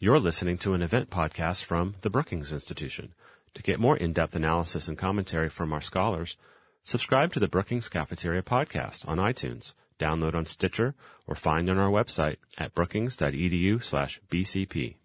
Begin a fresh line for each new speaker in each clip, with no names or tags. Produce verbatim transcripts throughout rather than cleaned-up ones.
You're listening to an event podcast from the Brookings Institution. To get more in-depth analysis and commentary from our scholars, subscribe to the Brookings Cafeteria podcast on iTunes, download on Stitcher, or find on our website at brookings.edu slash BCP.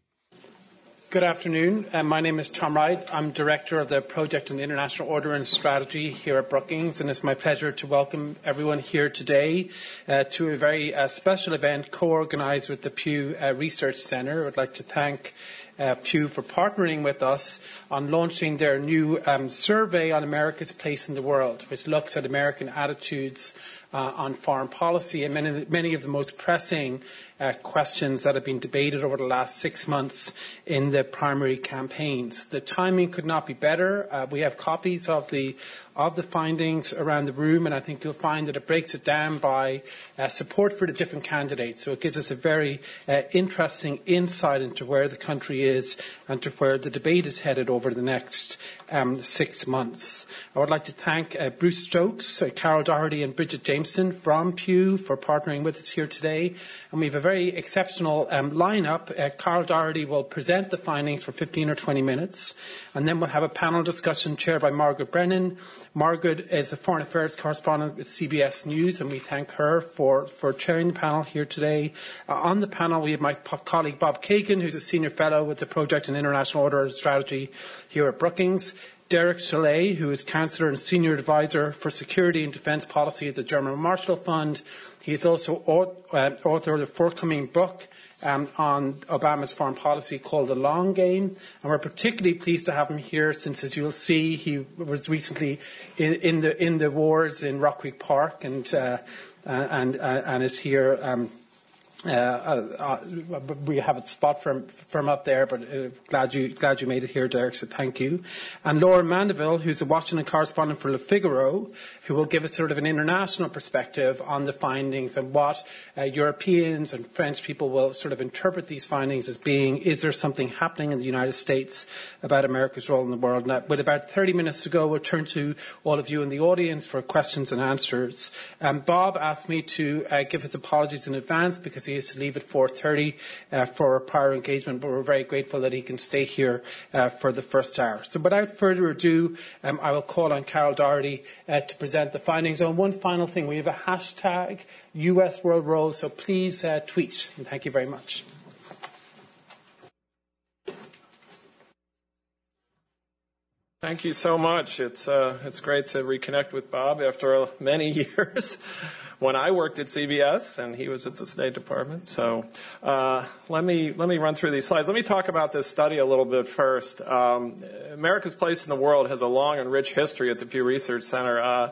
Good afternoon. Uh, my name is Tom Wright. I'm Director of the Project on International Order and Strategy here at Brookings, and it's my pleasure to welcome everyone here today uh, to a very uh, special event co-organized with the Pew uh, Research Center. I would like to thank uh, Pew for partnering with us on launching their new um, survey on America's place in the world, which looks at American attitudes Uh, on foreign policy and many, many of the most pressing uh, questions that have been debated over the last six months in the primary campaigns. The timing could not be better. Uh, we have copies of the of the findings around the room, and I think you'll find that it breaks it down by uh, support for the different candidates. So it gives us a very uh, interesting insight into where the country is and to where the debate is headed over the next um, six months. I would like to thank uh, Bruce Stokes, uh, Carol Doherty and Bridget Jameson from Pew for partnering with us here today. And we have a very exceptional um, lineup. Uh, Carol Doherty will present the findings for fifteen or twenty minutes, and then we'll have a panel discussion chaired by Margaret Brennan. Margaret is a foreign affairs correspondent with C B S News, and we thank her for, for chairing the panel here today. Uh, on the panel, we have my po- colleague Bob Kagan, who's a senior fellow with the Project on International Order and Strategy here at Brookings. Derek Chalet, who is Councillor and Senior Advisor for Security and Defence Policy at the German Marshall Fund. He is also author of the forthcoming book um, on Obama's foreign policy called The Long Game. And we're particularly pleased to have him here since, as you'll see, he was recently in, in, the, in the wars in Rock Creek Park and, uh, and, uh, and is here um, Uh, uh, uh, we have a spot for him, for him up there, but uh, glad you glad you made it here, Derek, so thank you. And Laura Mandeville, who's a Washington correspondent for Le Figaro, who will give us sort of an international perspective on the findings and what uh, Europeans and French people will sort of interpret these findings as being, is there something happening in the United States about America's role in the world? Now, with about thirty minutes to go, we'll turn to all of you in the audience for questions and answers. Um, Bob asked me to uh, give his apologies in advance because he has to leave at four thirty uh, for a prior engagement, but we're very grateful that he can stay here uh, for the first hour. So without further ado, um, I will call on Carol Doherty uh, to present the findings. Oh, and one final thing, we have a hashtag U S World Role, so please uh, tweet. And thank you very much.
Thank you so much. It's uh, it's great to reconnect with Bob after many years when I worked at C B S and he was at the State Department. So uh, let me let me run through these slides. Let me talk about this study a little bit first. Um, America's place in the world has a long and rich history at the Pew Research Center. Uh,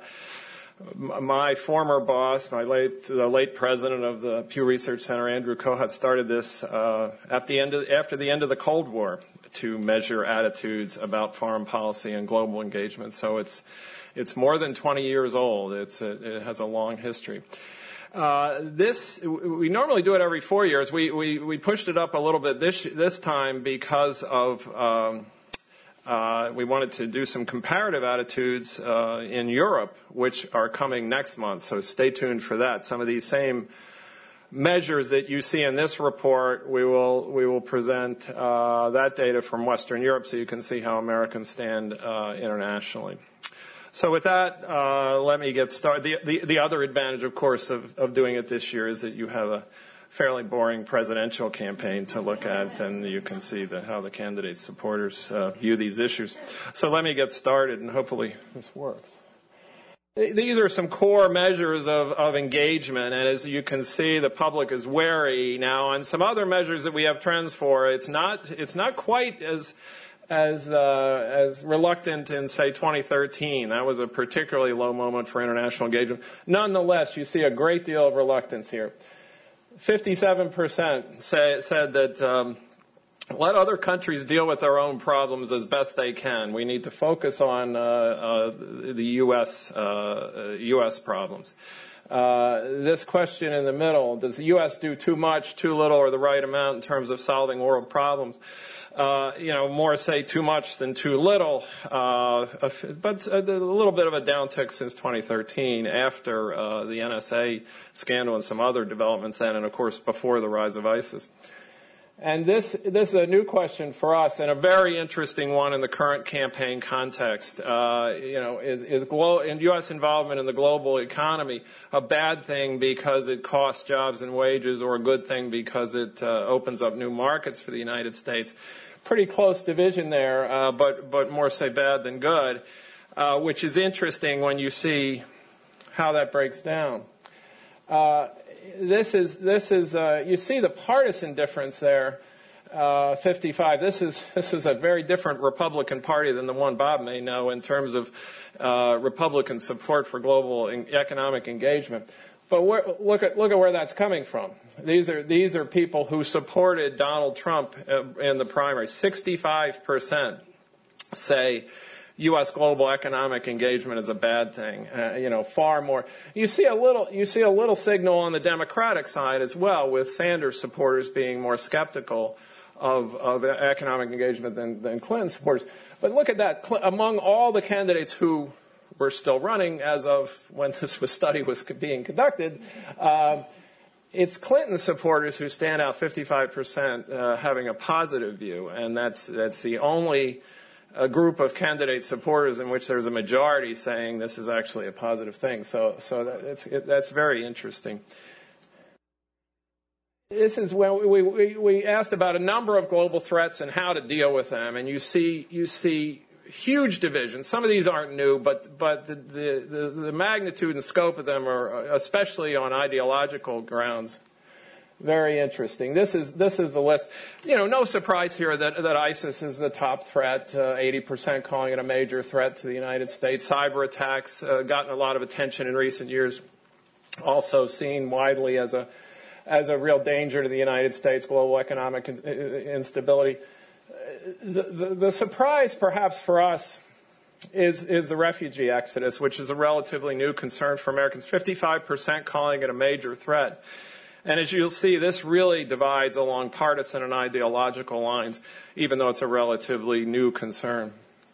My former boss, my late, the late president of the Pew Research Center, Andrew Kohut, started this uh, at the end of, after the end of the Cold War to measure attitudes about foreign policy and global engagement. So it's it's more than twenty years old. It's a, it has a long history. Uh, this we normally do it every four years. We we we pushed it up a little bit this this time because of. Um, Uh, we wanted to do some comparative attitudes uh, in Europe, which are coming next month, so stay tuned for that. Some of these same measures that you see in this report, we will we will present uh, that data from Western Europe so you can see how Americans stand uh, internationally. So with that, uh, let me get started. The, the, the other advantage, of course, of, of doing it this year is that you have a fairly boring presidential campaign to look at, and you can see the, how the candidate supporters uh, view these issues. So let me get started, and hopefully this works. These are some core measures of, of engagement, and as you can see, the public is wary. Now, on some other measures that we have trends for, it's not it's not quite as as uh, as reluctant in, say, twenty thirteen. That was a particularly low moment for international engagement. Nonetheless, you see a great deal of reluctance here. fifty-seven percent say, said that um, let other countries deal with their own problems as best they can. We need to focus on uh, uh, the U S uh, U S problems. Uh, this question in the middle, does the U S do too much, too little, or the right amount in terms of solving world problems? Uh, you know, more say too much than too little, uh, but a, a little bit of a downtick since twenty thirteen after uh, the N S A scandal and some other developments then, and of course before the rise of ISIS. And this this is a new question for us, and a very interesting one in the current campaign context. Uh, you know, is is glo- in U S involvement in the global economy a bad thing because it costs jobs and wages, or a good thing because it uh, opens up new markets for the United States? Pretty close division there, uh, but but more say bad than good, uh, which is interesting when you see how that breaks down. Uh, This is this is uh, you see the partisan difference there, uh, fifty-five. This is this is a very different Republican Party than the one Bob may know in terms of uh, Republican support for global in- economic engagement. But where, look at look at where that's coming from. These are these are people who supported Donald Trump in the primary. sixty-five percent say U S global economic engagement is a bad thing. Uh, you know, far more. You see a little. You see a little signal on the Democratic side as well, with Sanders supporters being more skeptical of, of economic engagement than, than Clinton supporters. But look at that. Among all the candidates who were still running as of when this was study was being conducted, uh, it's Clinton supporters who stand out. fifty-five percent uh, having a positive view, and that's that's the only a group of candidate supporters in which there's a majority saying this is actually a positive thing. So, so that, it's, it, that's very interesting. This is when we, we, we asked about a number of global threats and how to deal with them, and you see you see huge divisions. Some of these aren't new, but but the the, the, the magnitude and scope of them are, especially on ideological grounds, very interesting. This is this is the list. You know, no surprise here that, that ISIS is the top threat. Uh, eighty percent calling it a major threat to the United States. Cyber attacks uh, gotten a lot of attention in recent years. Also seen widely as a as a real danger to the United States. Global economic in, instability. The, the, the surprise, perhaps for us, is is the refugee exodus, which is a relatively new concern for Americans. fifty-five percent calling it a major threat. And as you'll see, this really divides along partisan and ideological lines, even though it's a relatively new concern.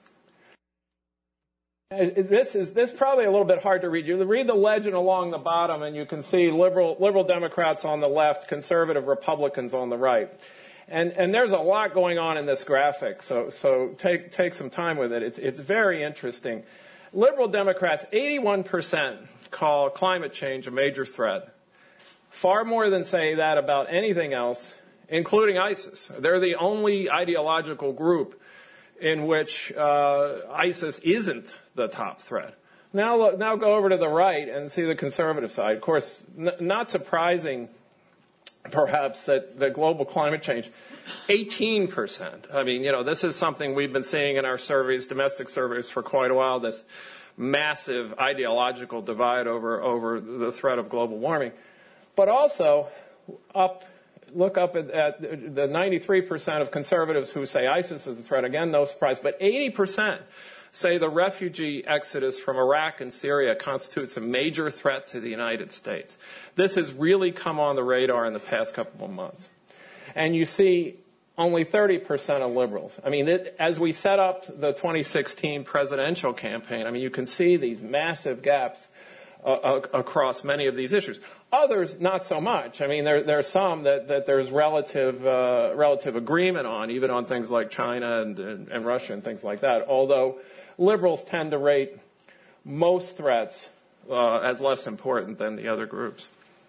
This is this is probably a little bit hard to read. You read the legend along the bottom, and you can see liberal liberal Democrats on the left, conservative Republicans on the right. And and there's a lot going on in this graphic, so so take take some time with it. It's it's very interesting. Liberal Democrats, eighty-one percent call climate change a major threat. Far more than say that about anything else, including ISIS. They're the only ideological group in which uh, ISIS isn't the top threat. Now, look, now go over to the right and see the conservative side. Of course, n- not surprising, perhaps, that, that global climate change, eighteen percent. I mean, you know, this is something we've been seeing in our surveys, domestic surveys, for quite a while, this massive ideological divide over, over the threat of global warming. But also, up, look up at, at the ninety-three percent of conservatives who say ISIS is the threat. Again, no surprise. But eighty percent say the refugee exodus from Iraq and Syria constitutes a major threat to the United States. This has really come on the radar in the past couple of months. And you see only thirty percent of liberals. I mean, it, as we set up the twenty sixteen presidential campaign, I mean, you can see these massive gaps Uh, across many of these issues. Others, not so much. I mean, there, there are some that, that there's relative uh, relative agreement on, even on things like China and, and, and Russia and things like that, although liberals tend to rate most threats uh, as less important than the other groups.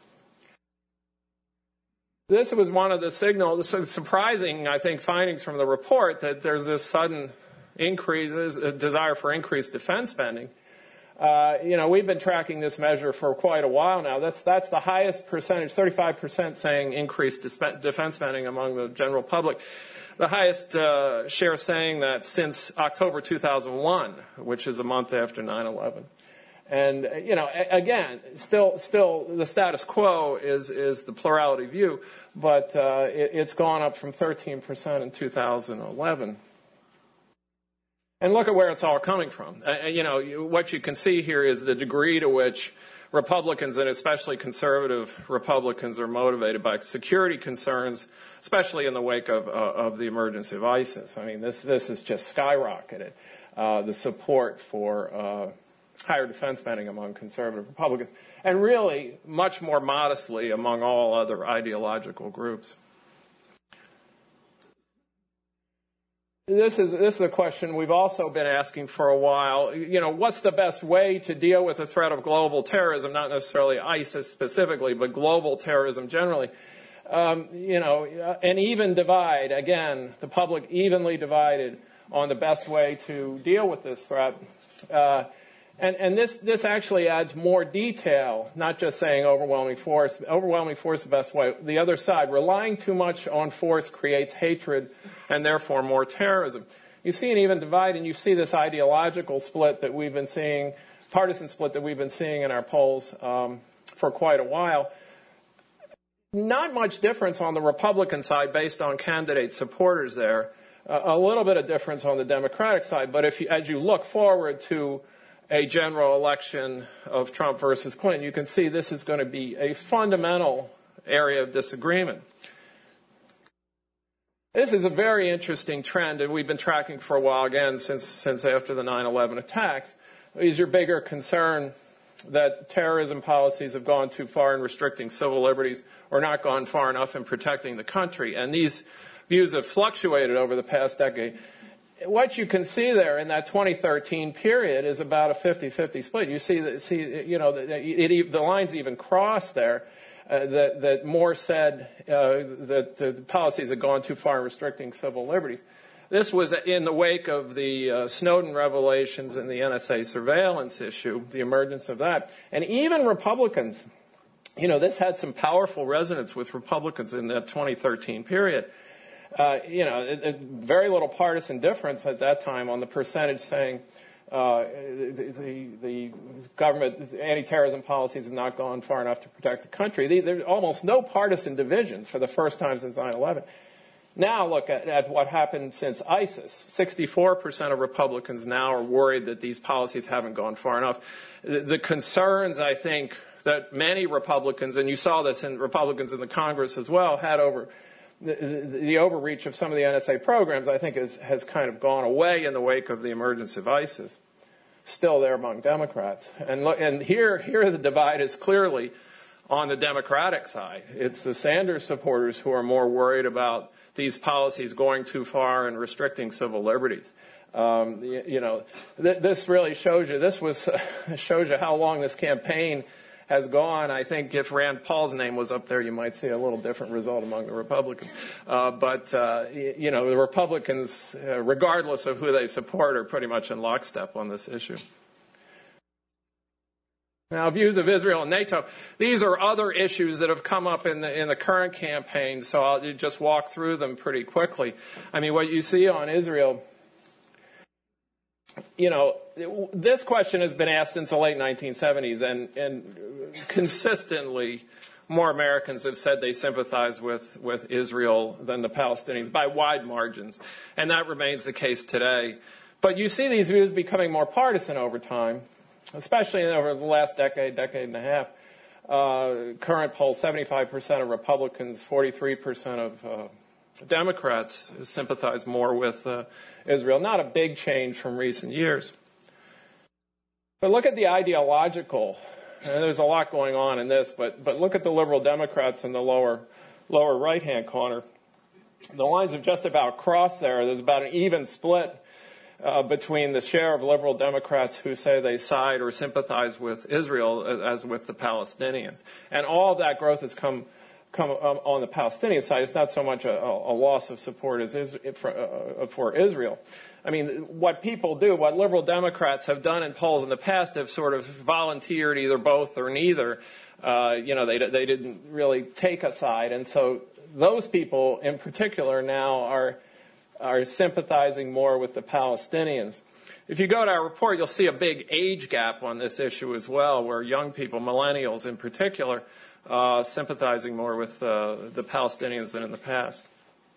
This was one of the signals, surprising, I think, findings from the report, that there's this sudden increase, a desire for increased defense spending. Uh, you know, we've been tracking this measure for quite a while now. That's that's the highest percentage, thirty-five percent saying increased defense spending among the general public. The highest uh, share saying that since October two thousand one, which is a month after nine eleven. And, you know, again, still still the status quo is, is the plurality view, but uh, it, it's gone up from thirteen percent in two thousand eleven. And look at where it's all coming from. Uh, you know, you, what you can see here is the degree to which Republicans, and especially conservative Republicans, are motivated by security concerns, especially in the wake of, uh, of the emergence of ISIS. I mean, this this has just skyrocketed, uh, the support for uh, higher defense spending among conservative Republicans, and really much more modestly among all other ideological groups. This is this is a question we've also been asking for a while. You know, what's the best way to deal with the threat of global terrorism, not necessarily ISIS specifically, but global terrorism generally? Um, you know, an even divide, again, the public evenly divided on the best way to deal with this threat. Uh, and and this, this actually adds more detail, not just saying overwhelming force. Overwhelming force is the best way. The other side, relying too much on force creates hatred and therefore more terrorism. You see an even divide, and you see this ideological split that we've been seeing, partisan split that we've been seeing in our polls um, for quite a while. Not much difference on the Republican side based on candidate supporters there. Uh, a little bit of difference on the Democratic side, but if you, as you look forward to a general election of Trump versus Clinton, you can see this is going to be a fundamental area of disagreement. This is a very interesting trend, and we've been tracking for a while, again, since, since after the nine eleven attacks. Is your bigger concern that terrorism policies have gone too far in restricting civil liberties or not gone far enough in protecting the country? And these views have fluctuated over the past decade. What you can see there in that twenty thirteen period is about a fifty-fifty split. You see, that, see, you know, it, it, the lines even cross there. Uh, that, that Moore said uh, that the policies had gone too far in restricting civil liberties. This was in the wake of the uh, Snowden revelations and the N S A surveillance issue, the emergence of that. And even Republicans, you know, this had some powerful resonance with Republicans in that twenty thirteen period. Uh, you know, it, it, very little partisan difference at that time on the percentage saying uh, the, the, the government, anti-terrorism policies have not gone far enough to protect the country. The, there's almost no partisan divisions for the first time since nine eleven. Now look at, at what happened since ISIS. sixty-four percent of Republicans now are worried that these policies haven't gone far enough. The, the concerns, I think, that many Republicans, and you saw this in Republicans in the Congress as well, had over the, the, the overreach of some of the N S A programs, I think is, has kind of gone away in the wake of the emergence of ISIS. Still there among Democrats. And, look, and here, here the divide is clearly on the Democratic side. It's the Sanders supporters who are more worried about these policies going too far and restricting civil liberties. Um, you, you know, th- this really shows you, this was, uh, shows you how long this campaign has gone. I think if Rand Paul's name was up there, you might see a little different result among the Republicans. Uh, but, uh, you, you know, the Republicans, uh, regardless of who they support, are pretty much in lockstep on this issue. Now, views of Israel and NATO. These are other issues that have come up in the in the current campaign, so I'll just walk through them pretty quickly. I mean, what you see on Israel, you know, this question has been asked since the late nineteen seventies, and, and consistently more Americans have said they sympathize with, with Israel than the Palestinians by wide margins, and that remains the case today. But you see these views becoming more partisan over time, especially over the last decade, decade and a half. Uh, current poll, seventy-five percent of Republicans, forty-three percent of uh, Democrats sympathize more with uh, Israel. Not a big change from recent years. But look at the ideological. And there's a lot going on in this, but, but look at the liberal Democrats in the lower, lower right-hand corner. The lines have just about crossed there. There's about an even split Uh, between the share of liberal Democrats who say they side or sympathize with Israel as with the Palestinians. And all of that growth has come come um, on the Palestinian side. It's not so much a, a loss of support as is, for, uh, for Israel. I mean, what people do, what liberal Democrats have done in polls in the past have sort of volunteered either both or neither. Uh, you know, they, they didn't really take a side. And so those people in particular now are are sympathizing more with the Palestinians. If you go to our report, you'll see a big age gap on this issue as well, where young people, millennials in particular, uh, sympathizing more with uh, the Palestinians than in the past.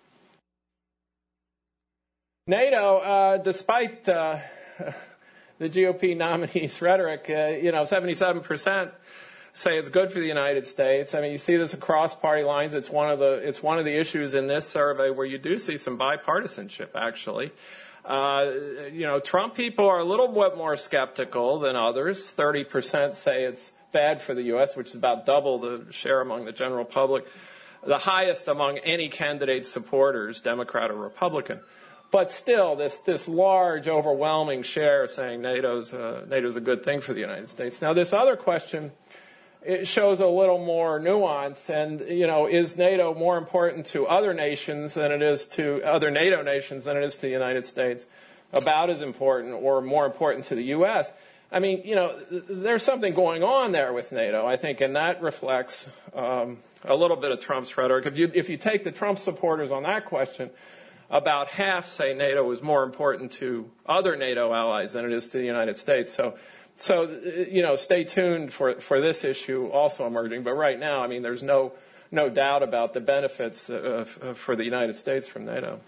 NATO, uh, despite uh, the G O P nominees' rhetoric, uh, you know, seventy-seven percent say it's good for the United States. I mean, you see this across party lines. It's one of the it's one of the issues in this survey where you do see some bipartisanship, actually. Uh, you know, Trump people are a little bit more skeptical than others. thirty percent say it's bad for the U S, which is about double the share among the general public. The highest among any candidate's supporters, Democrat or Republican. but still, this this large, overwhelming share saying NATO's uh, NATO's a good thing for the United States. Now, this other question, it shows a little more nuance, and you know, is NATO more important to other nations than it is to other NATO nations than it is to the United States? About as important, or more important to the U S? I mean, you know, there's something going on there with NATO, I think, and that reflects um, a little bit of Trump's rhetoric. If you if you take the Trump supporters on that question, about half say NATO is more important to other NATO allies than it is to the United States. So, so you know, stay tuned for for this issue also emerging. But right now, I mean, there's no no doubt about the benefits of, of, for the United States from NATO.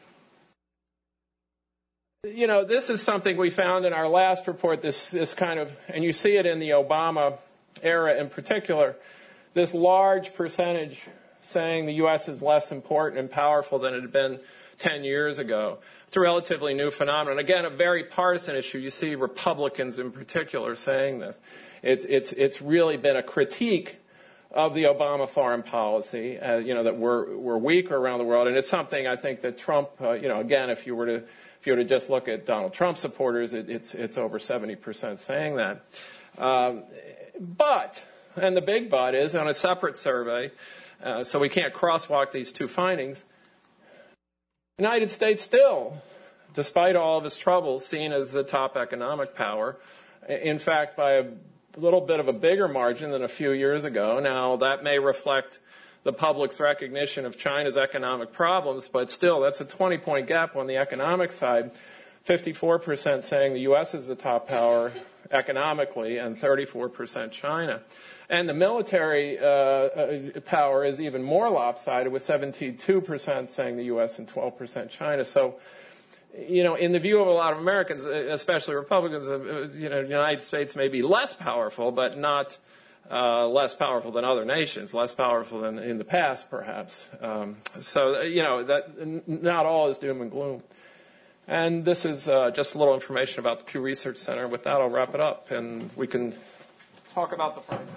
You know, this is something we found in our last report, this, this kind of, and you see it in the Obama era in particular, this large percentage saying the U S is less important and powerful than it had been ten years ago. It's a relatively new phenomenon. Again, a very partisan issue. You see Republicans in particular saying this. It's, it's, it's really been a critique of the Obama foreign policy, uh, you know, that we're, we're weaker around the world. And it's something I think that Trump, uh, you know, again, if you were to If you were to just look at Donald Trump supporters, it, it's, it's over seventy percent saying that. Um, but, and the big but is, on a separate survey, uh, so we can't crosswalk these two findings, the United States still, despite all of its troubles, seen as the top economic power. In fact, by a little bit of a bigger margin than a few years ago. Now, that may reflect the public's recognition of China's economic problems, but still, that's a twenty-point gap on the economic side. fifty-four percent saying the U S is the top power economically, and thirty-four percent China. And the military uh, power is even more lopsided, with seventy-two percent saying the U S and twelve percent China. So, you know, in the view of a lot of Americans, especially Republicans, you know, the United States may be less powerful, but not Uh, less powerful than other nations, less powerful than in the past, perhaps. Um, so, you know, that not all is doom and gloom. And this is uh, just a little information about the Pew Research Center. With that, I'll wrap it up, and we can talk about the findings.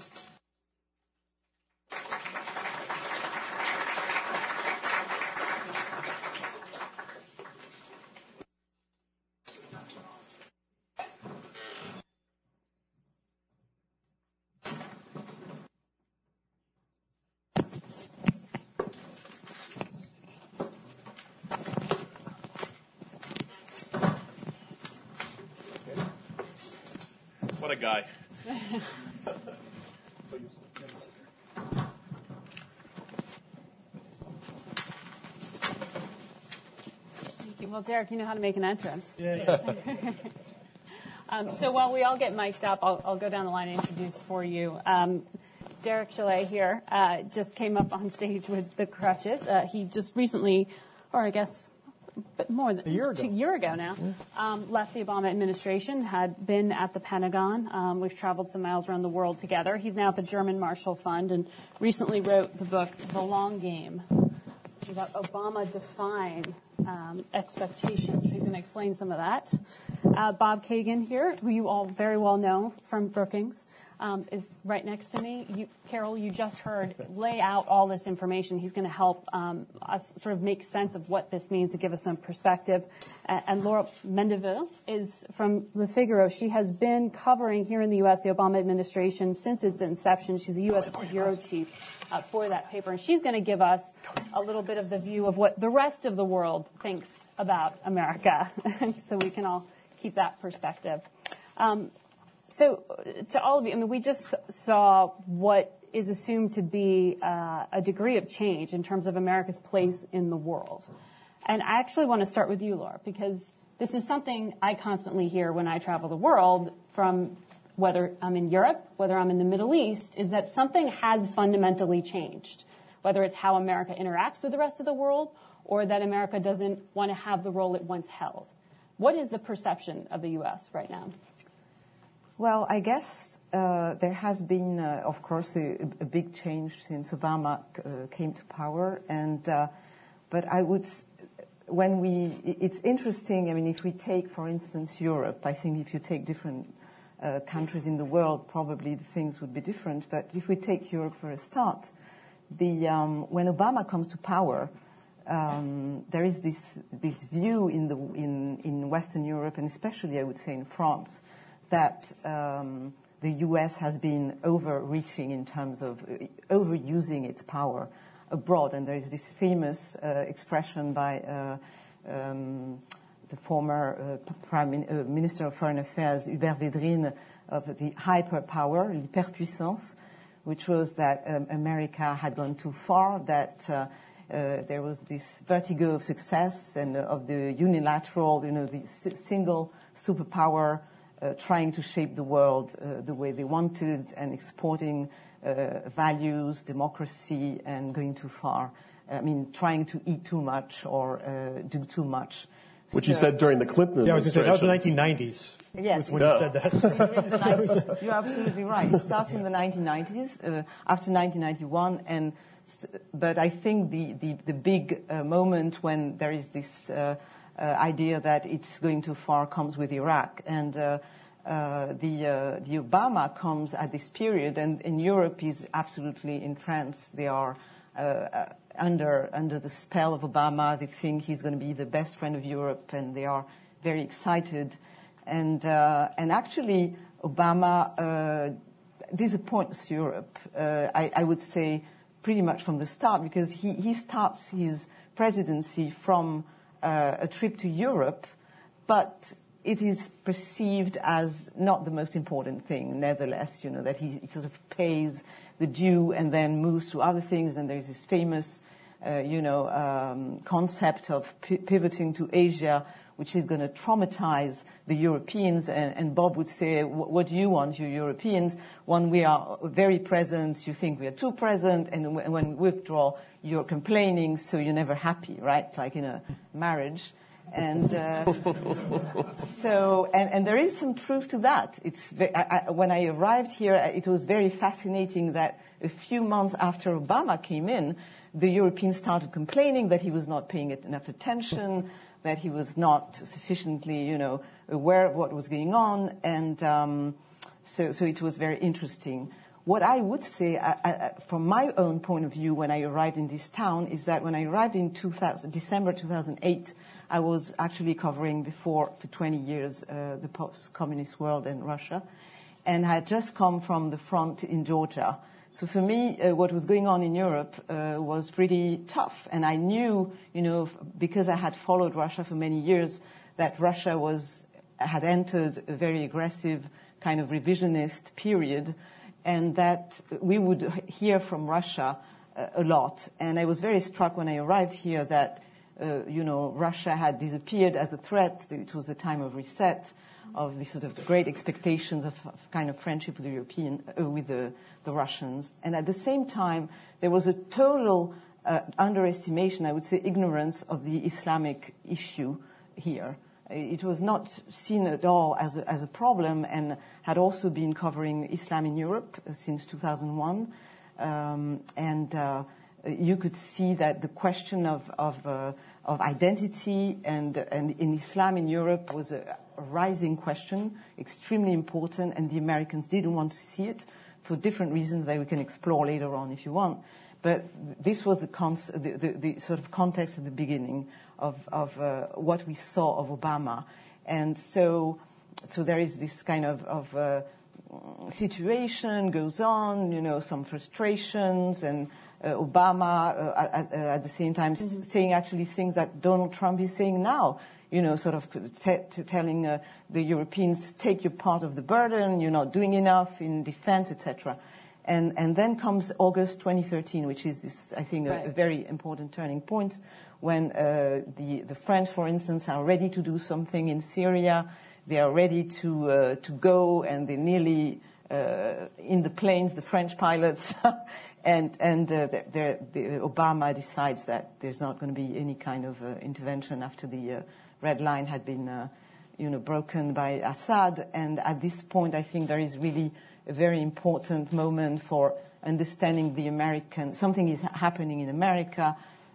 What a guy.
Thank you. Well, Derek, you know how to make an entrance.
Yeah, yeah.
um, so while we all get mic'd up, I'll, I'll go down the line and introduce for you. Um, Derek Chalet here uh, just came up on stage with the crutches. Uh, he just recently, or I guess but more than
a year ago,
a year ago now, um, left the Obama administration, had been at the Pentagon. Um, we've traveled some miles around the world together. He's now at the German Marshall Fund and recently wrote the book, The Long Game, about Obama defying um, expectations. He's going to explain some of that. Uh, Bob Kagan here, who you all very well know from Brookings, um, is right next to me. You, Carol, you just heard lay out all this information. He's going to help um, us sort of make sense of what this means to give us some perspective. Uh, and Laura Mendeville is from Le Figaro. She has been covering here in the U S the Obama administration since its inception. She's a U S bureau chief uh, for that paper. And she's going to give us a little bit of the view of what the rest of the world thinks about America, so we can all keep that perspective. Um, so to all of you, I mean, we just saw what is assumed to be uh, a degree of change in terms of America's place in the world. And I actually want to start with you, Laura, because this is something I constantly hear when I travel the world, from whether I'm in Europe, whether I'm in the Middle East, is that something has fundamentally changed, whether it's how America interacts with the rest of the world or that America doesn't want to have the role it once held. What is the perception of the U S right now?
Well, I guess uh, there has been, uh, of course, a, a big change since Obama uh, came to power. And uh, but I would, when we, it's interesting. I mean, if we take, for instance, Europe, I think if you take different uh, countries in the world, probably the things would be different. But if we take Europe for a start, the um, when Obama comes to power, um, there is this this view in the in in Western Europe, and especially I would say in France, that um, the U S has been overreaching in terms of uh, overusing its power abroad. And there is this famous uh, expression by uh, um, the former uh, Prime Min- uh, Minister of Foreign Affairs, Hubert Védrine, of the hyperpower, l'hyperpuissance, which was that um, America had gone too far, that uh, uh, there was this vertigo of success and uh, of the unilateral, you know, the s- single superpower uh, trying to shape the world uh, the way they wanted and exporting uh, values, democracy, and going too far. I mean, trying to eat too much or uh, do too much.
Which
so,
you said during the Clinton
yeah, I was going to say, that was the
administration.
nineteen nineties.
Yes.
When
yeah.
you said that.
the nineties, you're absolutely right. It starts in the nineteen nineties, uh, after nineteen ninety-one, and st- but I think the the, the big uh, moment when there is this uh, uh, idea that it's going too far comes with Iraq, and uh, uh, the uh, the Obama comes at this period, and in Europe is absolutely entranced. They are uh, uh, under under the spell of Obama. They think he's going to be the best friend of Europe, and they are very excited. And uh, and actually, Obama uh, disappoints Europe. Uh, I, I would say pretty much from the start, because he, he starts his presidency from uh, a trip to Europe, but it is perceived as not the most important thing. Nevertheless, you know, that he, he sort of pays the due and then moves to other things. And there's this famous, uh, you know, um, concept of p- pivoting to Asia, which is going to traumatize the Europeans. And, and Bob would say, what do you want, you Europeans? When we are very present, you think we are too present, and when we withdraw, you're complaining, so you're never happy, right? Like in a marriage. And uh, so, and, and there is some truth to that. It's ve- I, I, when I arrived here, it was very fascinating that a few months after Obama came in, the Europeans started complaining that he was not paying it enough attention, that he was not sufficiently, you know, aware of what was going on, and um, so, so it was very interesting. What I would say, uh, uh, from my own point of view, when I arrived in this town, is that when I arrived in two thousand, December two thousand eight, I was actually covering before for twenty years uh, the post-communist world and Russia, and I had just come from the front in Georgia. So for me, uh, what was going on in Europe uh, was pretty tough. And I knew, you know, because I had followed Russia for many years, that Russia was had entered a very aggressive kind of revisionist period, and that we would hear from Russia uh, a lot. And I was very struck when I arrived here that, uh, you know, Russia had disappeared as a threat. It was a time of reset, of the sort of great expectations of, of kind of friendship with the European, uh, with the, the Russians. And at the same time, there was a total uh, underestimation, I would say ignorance, of the Islamic issue here. It was not seen at all as a, as a problem, and had also been covering Islam in Europe uh, since two thousand one. Um, and uh, you could see that the question of, of, uh, of identity and, and in Islam in Europe was a, a rising question, extremely important, and the Americans didn't want to see it for different reasons that we can explore later on if you want. But this was the, cons- the, the, the sort of context at the beginning of, of uh, what we saw of Obama. And so, so there is this kind of, of uh, situation goes on, you know, some frustrations, and uh, Obama uh, at, uh, at the same time mm-hmm. saying actually things that Donald Trump is saying now. You know, sort of t- t- telling uh, the Europeans, take your part of the burden, you're not doing enough in defense, et cetera. And, and then comes August twenty thirteen, which is this, I think, right. a, a very important turning point, when uh, the, the French, for instance, are ready to do something in Syria. They are ready to uh, to go, and they're nearly uh, in the planes, the French pilots, and and uh, they're, they're, the Obama decides that there's not going to be any kind of uh, intervention after the uh, red line had been, uh, you know, broken by Assad. And at this point, I think there is really a very important moment for understanding the American. Something is happening in America.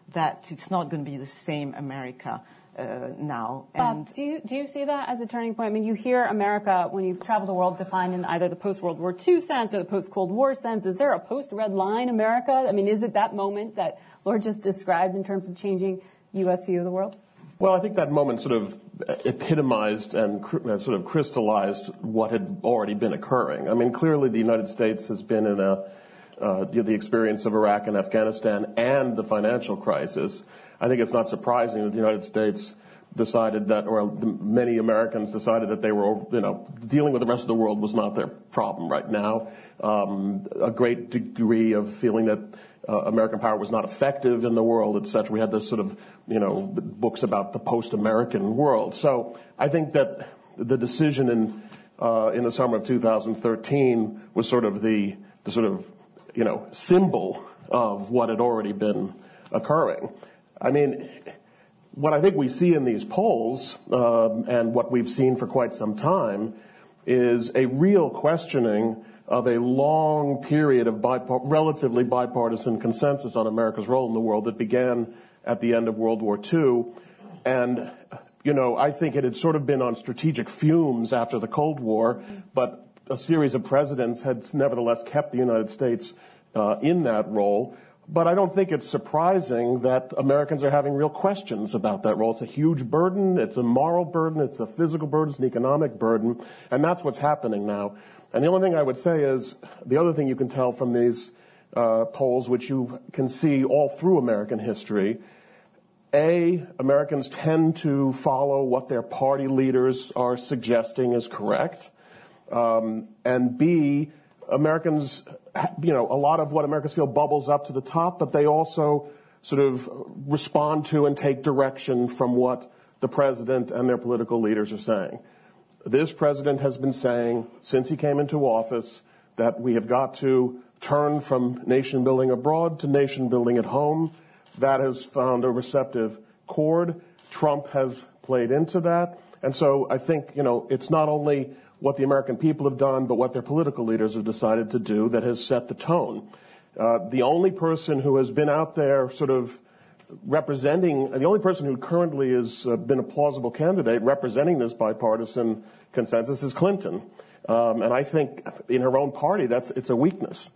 that it's not going to be the same America uh, now.
And Bob, do you, do you see that as a turning point? I mean, you hear America, when you travel the world, defined in either the post-World War Two sense or the post-Cold War sense. Is there a post-Red Line America? I mean, is it that moment that Lord just described in terms of changing U S view of the world?
Well, I think that moment sort of epitomized and sort of crystallized what had already been occurring. I mean, clearly the United States has been in a, uh, the experience of Iraq and Afghanistan and the financial crisis. I think it's not surprising that the United States decided that, or many Americans decided that they were, you know, dealing with the rest of the world was not their problem right now. Um, a great degree of feeling that Uh, American power was not effective in the world, et cetera. We had this sort of, you know, books about the post-American world. So I think that the decision in uh, in the summer of two thousand thirteen was sort of the, the sort of, you know, symbol of what had already been occurring. I mean, what I think we see in these polls, um, and what we've seen for quite some time, is a real questioning of a long period of bipart- relatively bipartisan consensus on America's role in the world that began at the end of World War Two. And, you know, I think it had sort of been on strategic fumes after the Cold War, but a series of presidents had nevertheless kept the United States uh, in that role. But I don't think it's surprising that Americans are having real questions about that role. It's a huge burden. It's a moral burden. It's a physical burden. It's an economic burden. And that's what's happening now. And the only thing I would say is, the other thing you can tell from these uh, polls, which you can see all through American history, A, Americans tend to follow what their party leaders are suggesting is correct. Um, and B, Americans, you know, a lot of what Americans feel bubbles up to the top, but they also sort of respond to and take direction from what the president and their political leaders are saying. This president has been saying since he came into office that we have got to turn from nation building abroad to nation building at home. That has found a receptive chord. Trump has played into that. And so I think, you know, it's not only what the American people have done, but what their political leaders have decided to do that has set the tone. Uh, the only person who has been out there sort of representing, the only person who currently has uh, been a plausible candidate representing this bipartisan consensus is Clinton. Um, and I think in her own party, that's it's a weakness.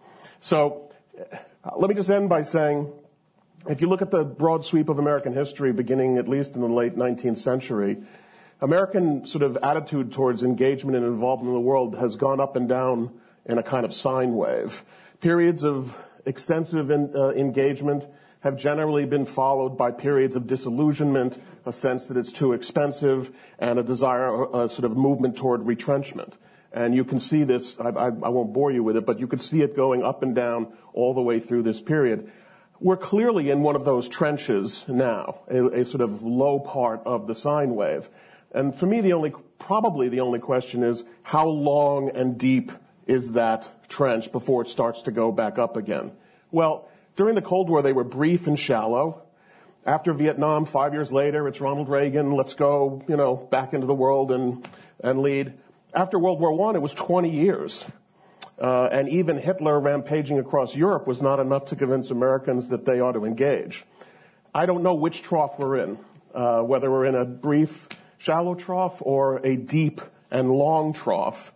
So uh, let me just end by saying, if you look at the broad sweep of American history, beginning at least in the late nineteenth century, American sort of attitude towards engagement and involvement in the world has gone up and down in a kind of sine wave. Periods of extensive in, uh, engagement have generally been followed by periods of disillusionment, a sense that it's too expensive, and a desire, a sort of movement toward retrenchment. And you can see this, I, I, I won't bore you with it, but you could see it going up and down all the way through this period. We're clearly in one of those trenches now, a, a sort of low part of the sine wave. And for me, the only, probably the only question is, how long and deep is that trench before it starts to go back up again? Well, during the Cold War, they were brief and shallow. After Vietnam, five years later, it's Ronald Reagan, let's go, you know, back into the world and, and lead. After World War One, it was twenty years. Uh, and even Hitler rampaging across Europe was not enough to convince Americans that they ought to engage. I don't know which trough we're in, uh, whether we're in a brief, shallow trough or a deep and long trough.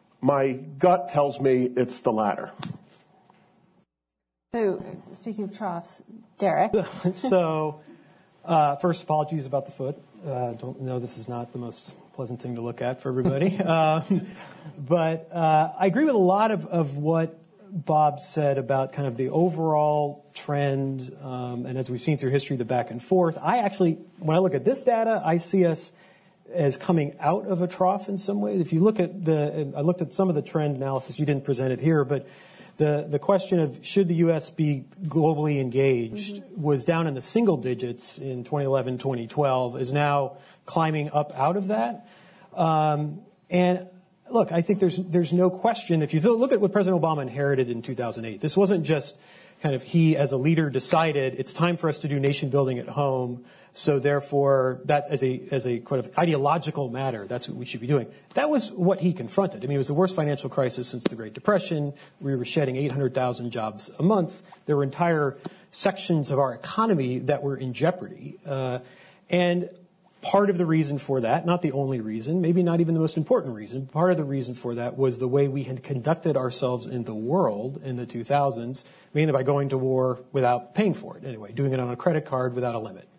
My gut tells me it's the latter.
So, speaking of troughs, Derek.
so, uh, first, apologies about the foot. Uh, don't know this is not the most pleasant thing to look at for everybody. um, but uh, I agree with a lot of, of what Bob said about kind of the overall trend, um, and as we've seen through history, the back and forth. I actually, when I look at this data, I see us as coming out of a trough in some ways. If you look at the, I looked at some of the trend analysis, you didn't present it here, but the, the question of should the U S be globally engaged mm-hmm. was down in the single digits in twenty eleven, twenty twelve, is now climbing up out of that. Um, and look, I think there's there's no question. If you look at what President Obama inherited in two thousand eight, this wasn't just kind of he as a leader decided it's time for us to do nation building at home. So therefore, that as a as a kind of ideological matter, that's what we should be doing. That was what he confronted. I mean, it was the worst financial crisis since the Great Depression. We were shedding eight hundred thousand jobs a month. There were entire sections of our economy that were in jeopardy. Uh, and part of the reason for that, not the only reason, maybe not even the most important reason, part of the reason for that was the way we had conducted ourselves in the world in the two thousands, mainly by going to war without paying for it anyway, doing it on a credit card without a limit.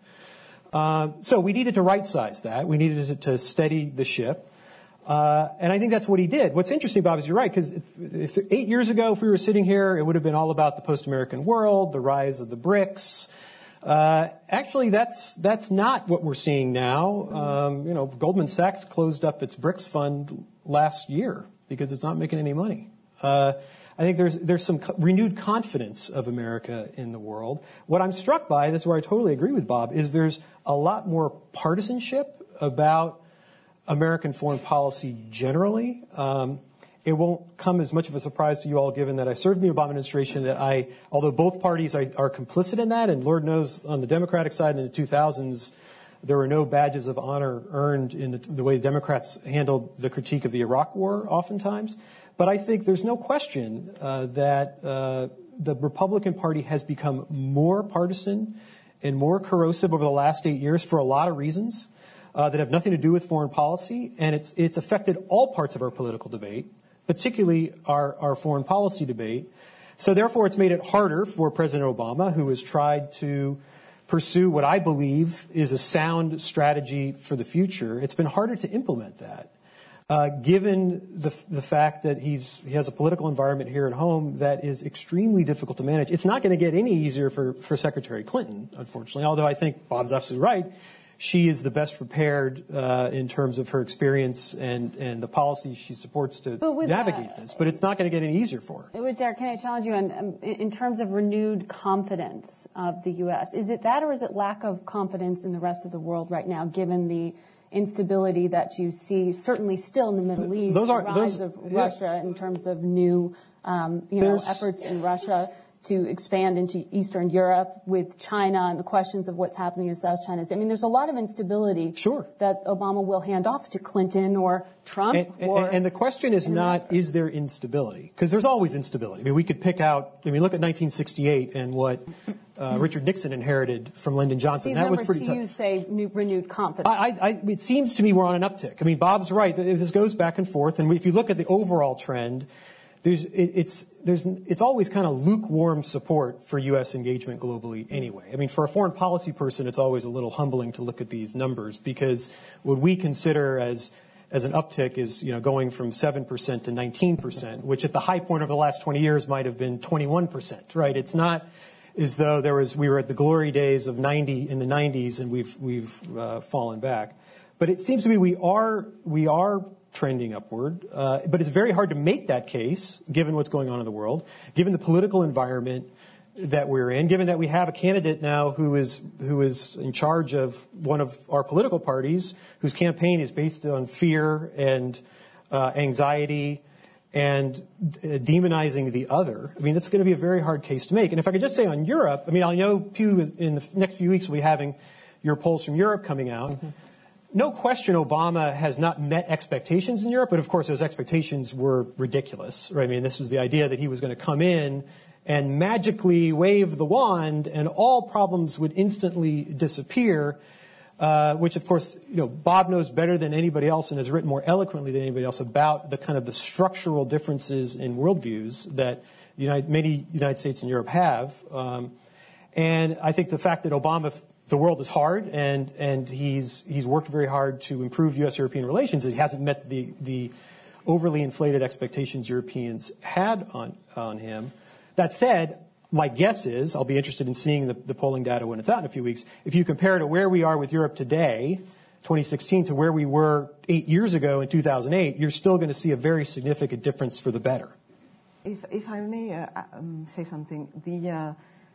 Uh, so we needed to right-size that. We needed to, to steady the ship. Uh, and I think that's what he did. What's interesting, Bob, is you're right, because if, if eight years ago, if we were sitting here, it would have been all about the post-American world, the rise of the BRICS. Uh, actually, that's that's not what we're seeing now. Um, you know, Goldman Sachs closed up its BRICS fund last year because it's not making any money. Uh, I think there's there's some co- renewed confidence of America in the world. What I'm struck by, this is where I totally agree with Bob, is there's a lot more partisanship about American foreign policy generally. Um, it won't come as much of a surprise to you all, given that I served in the Obama administration, that I, although both parties are, are complicit in that, and Lord knows on the Democratic side in the two thousands, there were no badges of honor earned in the, the way the Democrats handled the critique of the Iraq War oftentimes. But I think there's no question uh, that uh, the Republican Party has become more partisan and more corrosive over the last eight years for a lot of reasons uh, that have nothing to do with foreign policy, and it's it's affected all parts of our political debate, particularly our, our foreign policy debate. So therefore, it's made it harder for President Obama, who has tried to pursue what I believe is a sound strategy for the future. It's been harder to implement that. Uh, given the the fact that he's he has a political environment here at home that is extremely difficult to manage. It's not going to get any easier for, for Secretary Clinton, unfortunately, although I think Bob's absolutely right. She is the best prepared uh, in terms of her experience and, and the policies she supports to navigate uh, this. But it's not going to get any easier for her.
With Derek, can I challenge you on, um, in terms of renewed confidence of the U S? Is it that, or is it lack of confidence in the rest of the world right now, given the instability that you see, certainly still in the Middle East,
those are,
the rise
those,
of
yeah.
Russia in terms of new, um, you know,
There's,
efforts in Russia to expand into Eastern Europe with China and the questions of what's happening in South China. I mean, there's a lot of instability
sure.
that Obama will hand off to Clinton or Trump.
And,
or
and, and the question is not, is there instability? Because there's always instability. I mean, we could pick out, I mean, look at nineteen sixty-eight and what uh, Richard Nixon inherited from Lyndon Johnson.
These
that
numbers
was pretty
to
tough.
you say new, renewed confidence.
I, I, it seems to me we're on an uptick. I mean, Bob's right. This goes back and forth. And if you look at the overall trend, There's, it, it's, there's, it's always kind of lukewarm support for U S engagement globally anyway. I mean, for a foreign policy person, it's always a little humbling to look at these numbers because what we consider as, as an uptick is, you know, going from seven percent to nineteen percent, which at the high point of the last twenty years might have been twenty-one percent, right? It's not as though there was, we were at the glory days of ninety in the nineties and we've, we've uh, fallen back. But it seems to me we are, we are trending upward. Uh, but it's very hard to make that case, given what's going on in the world, given the political environment that we're in, given that we have a candidate now who is who is in charge of one of our political parties, whose campaign is based on fear and uh, anxiety and uh, demonizing the other. I mean, that's going to be a very hard case to make. And if I could just say on Europe, I mean, I know Pew is, in the next few weeks we'll be having your polls from Europe coming out. Mm-hmm. No question Obama has not met expectations in Europe, but of course those expectations were ridiculous, right? I mean, this was the idea that he was going to come in and magically wave the wand and all problems would instantly disappear, uh, which of course, you know, Bob knows better than anybody else and has written more eloquently than anybody else about the kind of the structural differences in worldviews that United, many United States and Europe have. Um, and I think the fact that Obama... The world is hard, and, and he's he's worked very hard to improve U S European relations. He hasn't met the, the overly inflated expectations Europeans had on, on him. That said, my guess is, I'll be interested in seeing the, the polling data when it's out in a few weeks, if you compare to where we are with Europe today, twenty sixteen, to where we were eight years ago in two thousand eight, you're still going to see a very significant difference for the better.
If, if I may uh, um, say something, the... Uh,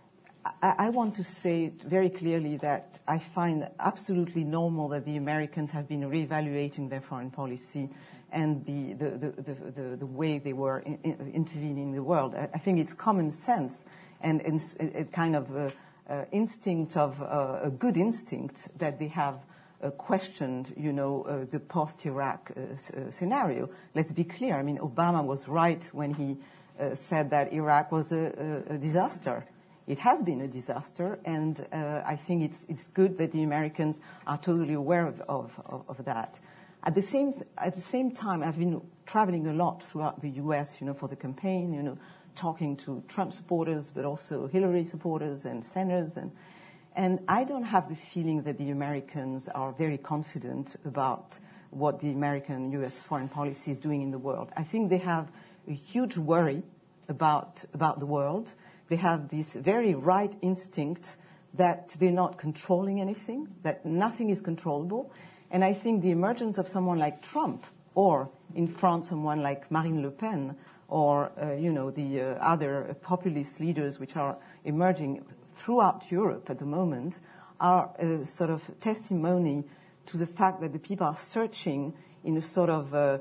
I want to say very clearly that I find absolutely normal that the Americans have been reevaluating their foreign policy and the, the, the, the, the, the way they were in, in intervening in the world. I, I think it's common sense and, and a kind of uh, uh, instinct of uh, a good instinct that they have uh, questioned, you know, uh, the post-Iraq uh, uh, scenario. Let's be clear. I mean, Obama was right when he uh, said that Iraq was a, a, a disaster. It has been a disaster, and uh, I think it's it's good that the Americans are totally aware of, of, of that. At the same at the same time, I've been traveling a lot throughout the U S, you know, for the campaign, you know, talking to Trump supporters, but also Hillary supporters and senators, and and I don't have the feeling that the Americans are very confident about what the American U S foreign policy is doing in the world. I think they have a huge worry about about the world. They have this very right instinct that they're not controlling anything, that nothing is controllable. And I think the emergence of someone like Trump, or in France, someone like Marine Le Pen, or, uh, you know, the uh, other populist leaders which are emerging throughout Europe at the moment, are a sort of testimony to the fact that the people are searching in a sort of uh,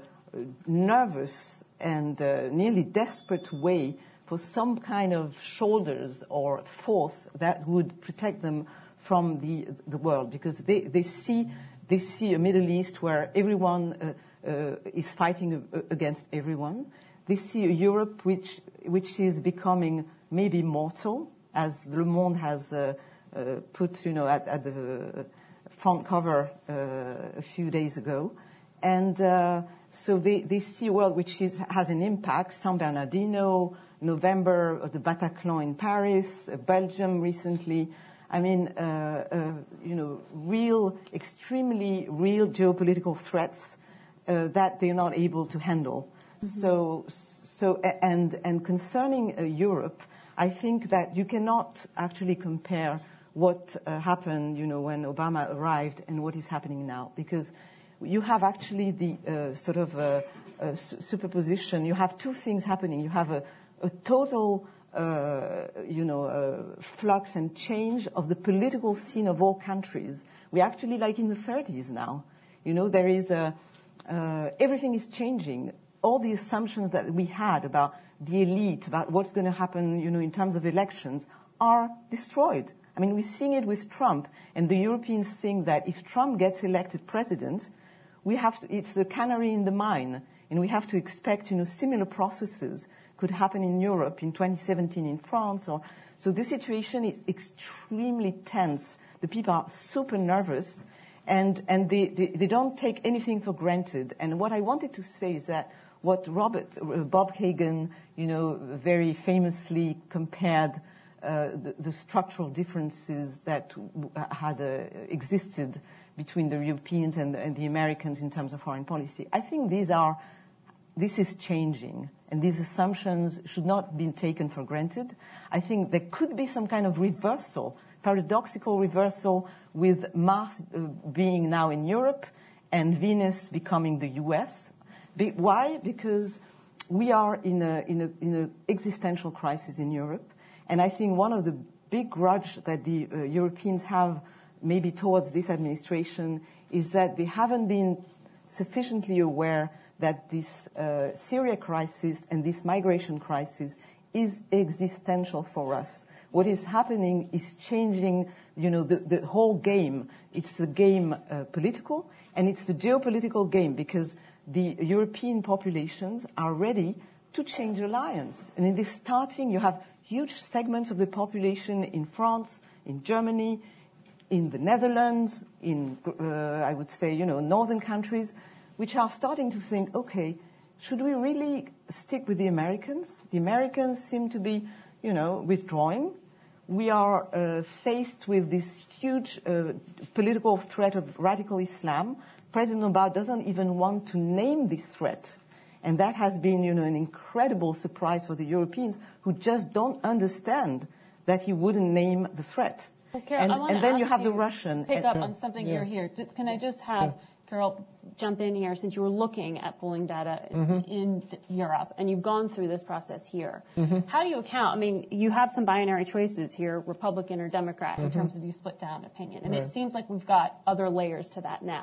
nervous and uh, nearly desperate way for some kind of shoulders or force that would protect them from the the world, because they, they see they see a Middle East where everyone uh, uh, is fighting against everyone. They see a Europe which which is becoming maybe mortal, as Le Monde has uh, uh, put, you know, at, at the front cover uh, a few days ago, and uh, so they, they see a world which is, has an impact. San Bernardino, November, the Bataclan in Paris, uh, Belgium recently. I mean, uh, uh, you know, real, extremely real geopolitical threats uh, that they're not able to handle. Mm-hmm. So, so, and and concerning uh, Europe, I think that you cannot actually compare what uh, happened, you know, when Obama arrived and what is happening now, because you have actually the uh, sort of uh, uh, superposition. You have two things happening. You have a a total, uh, you know, uh, flux and change of the political scene of all countries. We're actually like in the thirties now. You know, there is a, uh, everything is changing. All the assumptions that we had about the elite, about what's going to happen, you know, in terms of elections, are destroyed. I mean, we're seeing it with Trump, and the Europeans think that if Trump gets elected president, we have to, it's the canary in the mine, and we have to expect, you know, similar processes could happen in Europe in twenty seventeen in France. Or so the situation is extremely tense. The people are super nervous, and and they, they, they don't take anything for granted. And what I wanted to say is that what Robert uh, Bob Kagan, you know, very famously compared uh, the, the structural differences that w- had uh, existed between the Europeans and, and the Americans in terms of foreign policy. I think these are this is changing. And these assumptions should not be taken for granted. I think there could be some kind of reversal, paradoxical reversal, with Mars uh, being now in Europe and Venus becoming the U S. Be- why? Because we are in a in a in an existential crisis in Europe, and I think one of the big grudge that the uh, Europeans have maybe towards this administration is that they haven't been sufficiently aware that this uh, Syria crisis and this migration crisis is existential for us. What is happening is changing, you know, the, the whole game. It's the game uh, political, and it's the geopolitical game, because the European populations are ready to change alliance. And in this starting, you have huge segments of the population in France, in Germany, in the Netherlands, in, uh, I would say, you know, northern countries, which are starting to think, okay, should we really stick with the Americans? The Americans seem to be, you know, withdrawing. We are uh, faced with this huge uh, political threat of radical Islam. President Obama doesn't even want to name this threat. And that has been, you know, an incredible surprise for the Europeans, who just don't understand that he wouldn't name the threat.
Well, Carol,
and,
I
and then you
you
have the Russian.
Pick
and,
up on something
yeah.
you're here. Can I just have yeah. Carol jump in here, since you were looking at polling data mm-hmm. in th- Europe, and you've gone through this process here. Mm-hmm. How do you account? I mean, you have some binary choices here, Republican or Democrat, mm-hmm. in terms of you split down opinion. And right. it seems like we've got other layers to that now.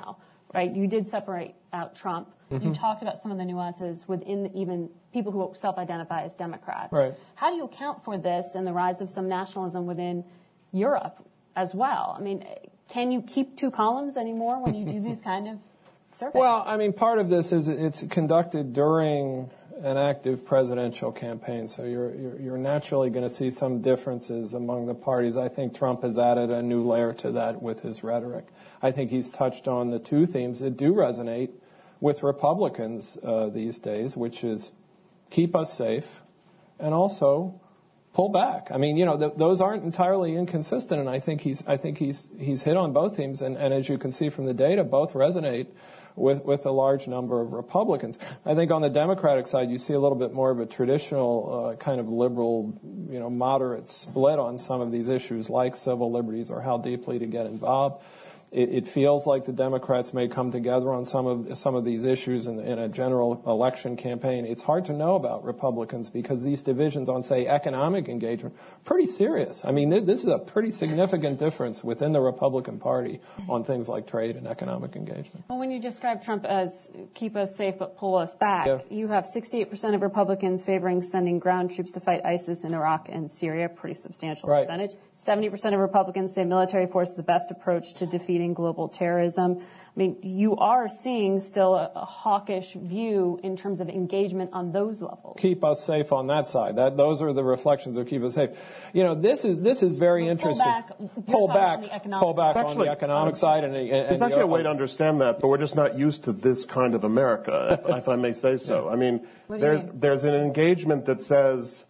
right? You did separate out Trump.
Mm-hmm.
You talked about some of the nuances within the, even people who self-identify as Democrats.
Right.
How do you account for this and the rise of some nationalism within Europe as well? I mean, can you keep two columns anymore when you do these kind of surveys?
Well, I mean, part of this is it's conducted during an active presidential campaign, so you're you're, you're naturally going to see some differences among the parties. I think Trump has added a new layer to that with his rhetoric. I think he's touched on the two themes that do resonate with Republicans uh, these days, which is keep us safe and also pull back. I mean, you know, th- those aren't entirely inconsistent, and I think he's I think he's he's hit on both themes, and, and as you can see from the data, both resonate with with a large number of Republicans. I think on the Democratic side, you see a little bit more of a traditional uh, kind of liberal, you know, moderate split on some of these issues, like civil liberties or how deeply to get involved. It, it feels like the Democrats may come together on some of some of these issues in, in a general election campaign. It's hard to know about Republicans because these divisions on, say, economic engagement are pretty serious. I mean, th- this is a pretty significant difference within the Republican Party on things like trade and economic engagement.
Well, when you describe Trump as keep us safe but pull us back,
yeah.
you have sixty-eight percent of Republicans favoring sending ground troops to fight ISIS in Iraq and Syria, pretty substantial
right.
percentage. seventy percent of Republicans say military force is the best approach to defeating global terrorism. I mean, you are seeing still a, a hawkish view in terms of engagement on those levels.
Keep us safe on that side. That those are the reflections of keep us safe. You know, this is this is very
well,
interesting.
Pull back,
pull back,
on the economic
pull back
actually,
on the economic side, and, and
there's
and
actually
the,
a way to understand that, but we're just not used to this kind of America, if, if I may say so. I mean, there's
mean?
there's an engagement that says,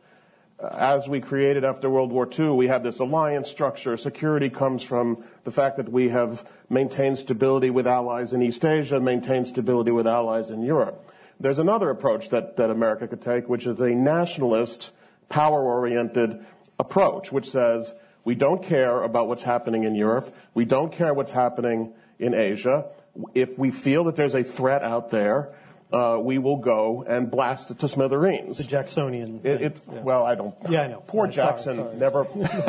as we created after World War Two, we have this alliance structure. Security comes from the fact that we have maintained stability with allies in East Asia, maintained stability with allies in Europe. There's another approach that, that America could take, which is a nationalist, power-oriented approach, which says we don't care about what's happening in Europe. We don't care what's happening in Asia. If we feel that there's a threat out there, Uh, we will go and blast it to smithereens.
The Jacksonian.
It, it,
yeah.
Well, I don't.
Yeah, I know.
Poor
Uh, sorry,
Jackson
sorry.
never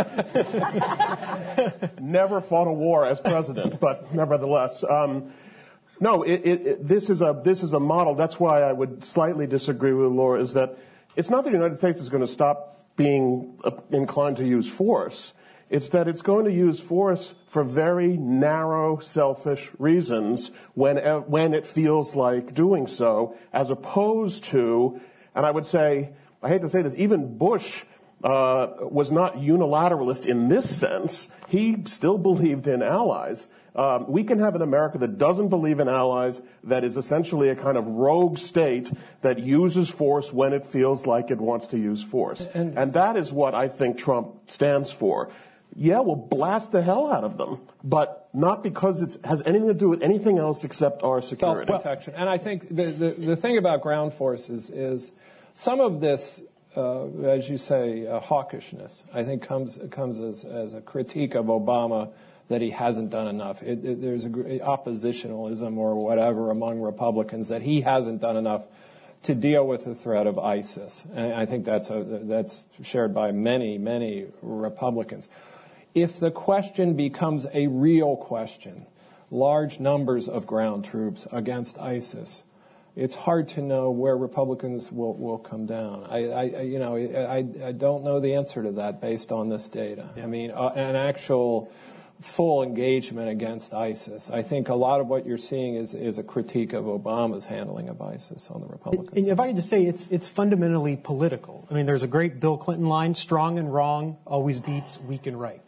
never fought a war as president, but nevertheless, um, no. It, it, it, this is a this is a model. That's why I would slightly disagree with Laura. Is that it's not that the United States is going to stop being uh, inclined to use force. It's that it's going to use force for very narrow, selfish reasons when when it feels like doing so, as opposed to, and I would say, I hate to say this, even Bush uh, was not unilateralist in this sense. He still believed in allies. Um, we can have an America that doesn't believe in allies, that is essentially a kind of rogue state that uses force when it feels like it wants to use force. And, and that is what I think Trump stands for. Yeah, we'll blast the hell out of them, but not because it has anything to do with anything else except our security.
Self-protection. And I think the, the, the thing about ground forces is some of this, uh, as you say, uh, hawkishness, I think comes comes as, as a critique of Obama that he hasn't done enough. It, it, there's a oppositionalism or whatever among Republicans that he hasn't done enough to deal with the threat of ISIS. And I think that's a, that's shared by many, many Republicans. If the question becomes a real question, large numbers of ground troops against ISIS, it's hard to know where Republicans will, will come down. I, I you know, I, I don't know the answer to that based on this data. I mean, uh, an actual full engagement against ISIS. I think a lot of what you're seeing is, is a critique of Obama's handling of ISIS on the Republican
and
side.
if I could just say, it's it's fundamentally political. I mean, there's a great Bill Clinton line: "Strong and wrong always beats weak and right."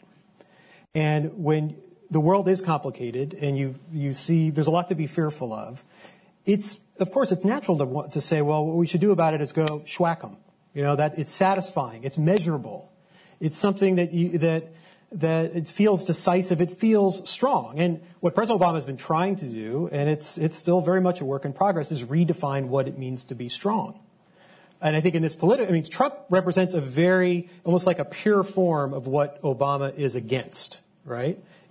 And when the world is complicated, and you you see there's a lot to be fearful of, it's of course it's natural to want to say, well, what we should do about it is go schwack them. You know, that it's satisfying, it's measurable, it's something that you that. that it feels decisive, it feels strong. And what President Obama has been trying to do, and it's it's still very much a work in progress, is redefine what it means to be strong. And I think in this political, I mean, Trump represents a very, almost like a pure form of what Obama is against, right?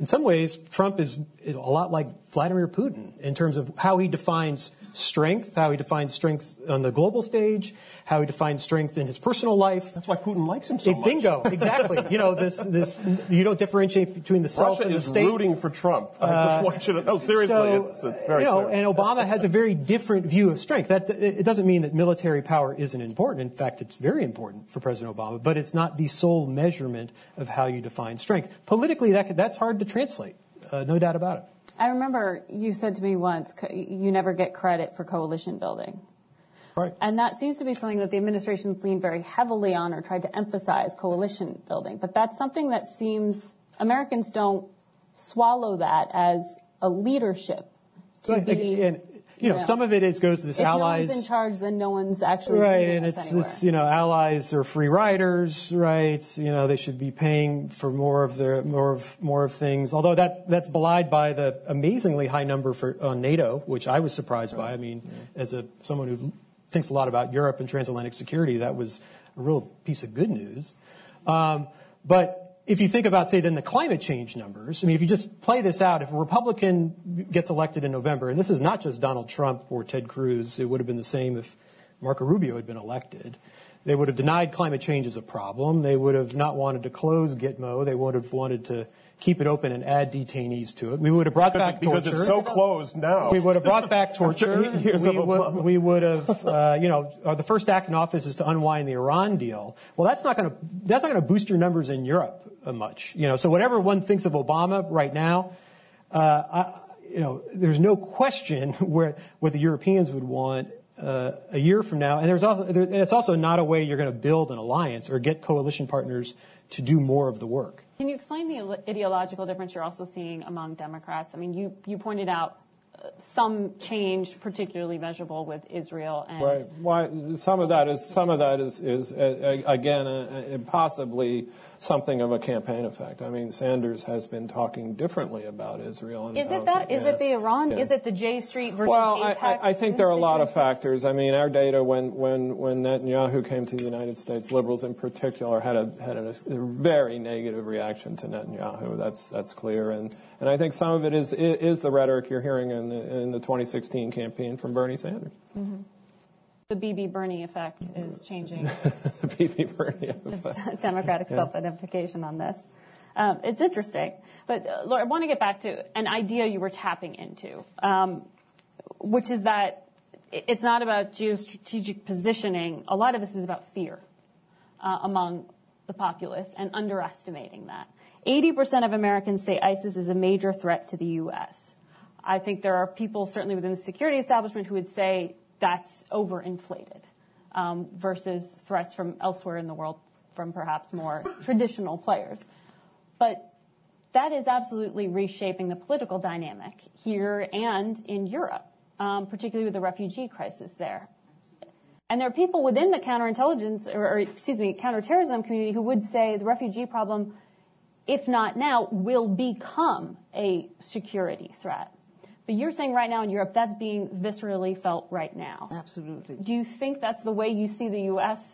in some ways, Trump is, is a lot like Vladimir Putin in terms of how he defines strength, how he defines strength on the global stage, how he defines strength in his personal life.
That's why Putin likes him so
it,
much.
Bingo, exactly. You know, this, this, you don't differentiate between the self
Russia
and the
is
state.
rooting for Trump. I just want you to know, seriously,
so,
it's, it's very
you know,
clear.
and Obama has a very different view of strength. That it doesn't mean that military power isn't important. In fact, it's very important for President Obama, but it's not the sole measurement of how you define strength. Politically, that that's hard to translate. Uh, no doubt about it.
I remember you said to me once, you never get credit for coalition building.
Right.
And that seems to be something that the administration's leaned very heavily on or tried to emphasize, coalition building. But that's something that seems Americans don't swallow that as a leadership to
Right.
be.
And, you know,
know,
some of it is goes to this
if
allies.
no one's in charge, then no one's actually
Right,
leading
and
us
it's
anywhere.
this, you know, allies are free riders, right? You know, they should be paying for more of their more of more of things. Although that that's belied by the amazingly high number for on NATO, which I was surprised by. I mean, as a someone who thinks a lot about Europe and transatlantic security, that was a real piece of good news. Um, but if you think about, say, then the climate change numbers, I mean, if you just play this out, if a Republican gets elected in November, and this is not just Donald Trump or Ted Cruz, it would have been the same if Marco Rubio had been elected. They would have denied climate change as a problem. They would have not wanted to close Gitmo. They would have wanted to keep it open and add detainees to it. We would have brought back
because
torture.
Because it's so closed now.
We would have brought back torture.
Years
we,
of
would,
Obama.
we would have, uh, you know, uh, the first act in office is to unwind the Iran deal. Well, that's not going to that's not going to boost your numbers in Europe uh, much. You know, so whatever one thinks of Obama right now, uh, I, you know, there's no question where what the Europeans would want uh, a year from now. And there's also there, it's also not a way you're going to build an alliance or get coalition partners to do more of the work.
Can you explain the ideological difference you're also seeing among Democrats? I mean, you, you pointed out uh, some change, particularly measurable with Israel and
Right. Why? Some of that is some of that is is uh, again uh, possibly something of a campaign effect. I mean, Sanders has been talking differently about Israel. And
is
how,
it that?
yeah.
Is it the Iran?
Yeah.
Is it the J Street versus
Well, I,
AIPAC
I, I think there are a lot of
situation?
factors. I mean, our data when when when Netanyahu came to the United States, liberals in particular had a had a, a very negative reaction to Netanyahu. That's that's clear, and and I think some of it is is the rhetoric you're hearing in the in the twenty sixteen campaign from Bernie Sanders.
Mm-hmm. The B B Bernie effect is changing
The B B Bernie effect.
Democratic
Yeah.
self-identification on this. Um, it's interesting. But, uh, Laura, I want to get back to an idea you were tapping into, um, which is that it's not about geostrategic positioning. A lot of this is about fear uh, among the populace and underestimating that. eighty percent of Americans say ISIS is a major threat to the U S. I think there are people, certainly within the security establishment, who would say that's overinflated um, versus threats from elsewhere in the world from perhaps more traditional players. But that is absolutely reshaping the political dynamic here and in Europe, um, particularly with the refugee crisis there. And there are people within the counterintelligence, or, or excuse me, counterterrorism community who would say the refugee problem, if not now, will become a security threat. But you're saying right now in Europe that's being viscerally felt right now.
Absolutely.
Do you think that's the way you see the U S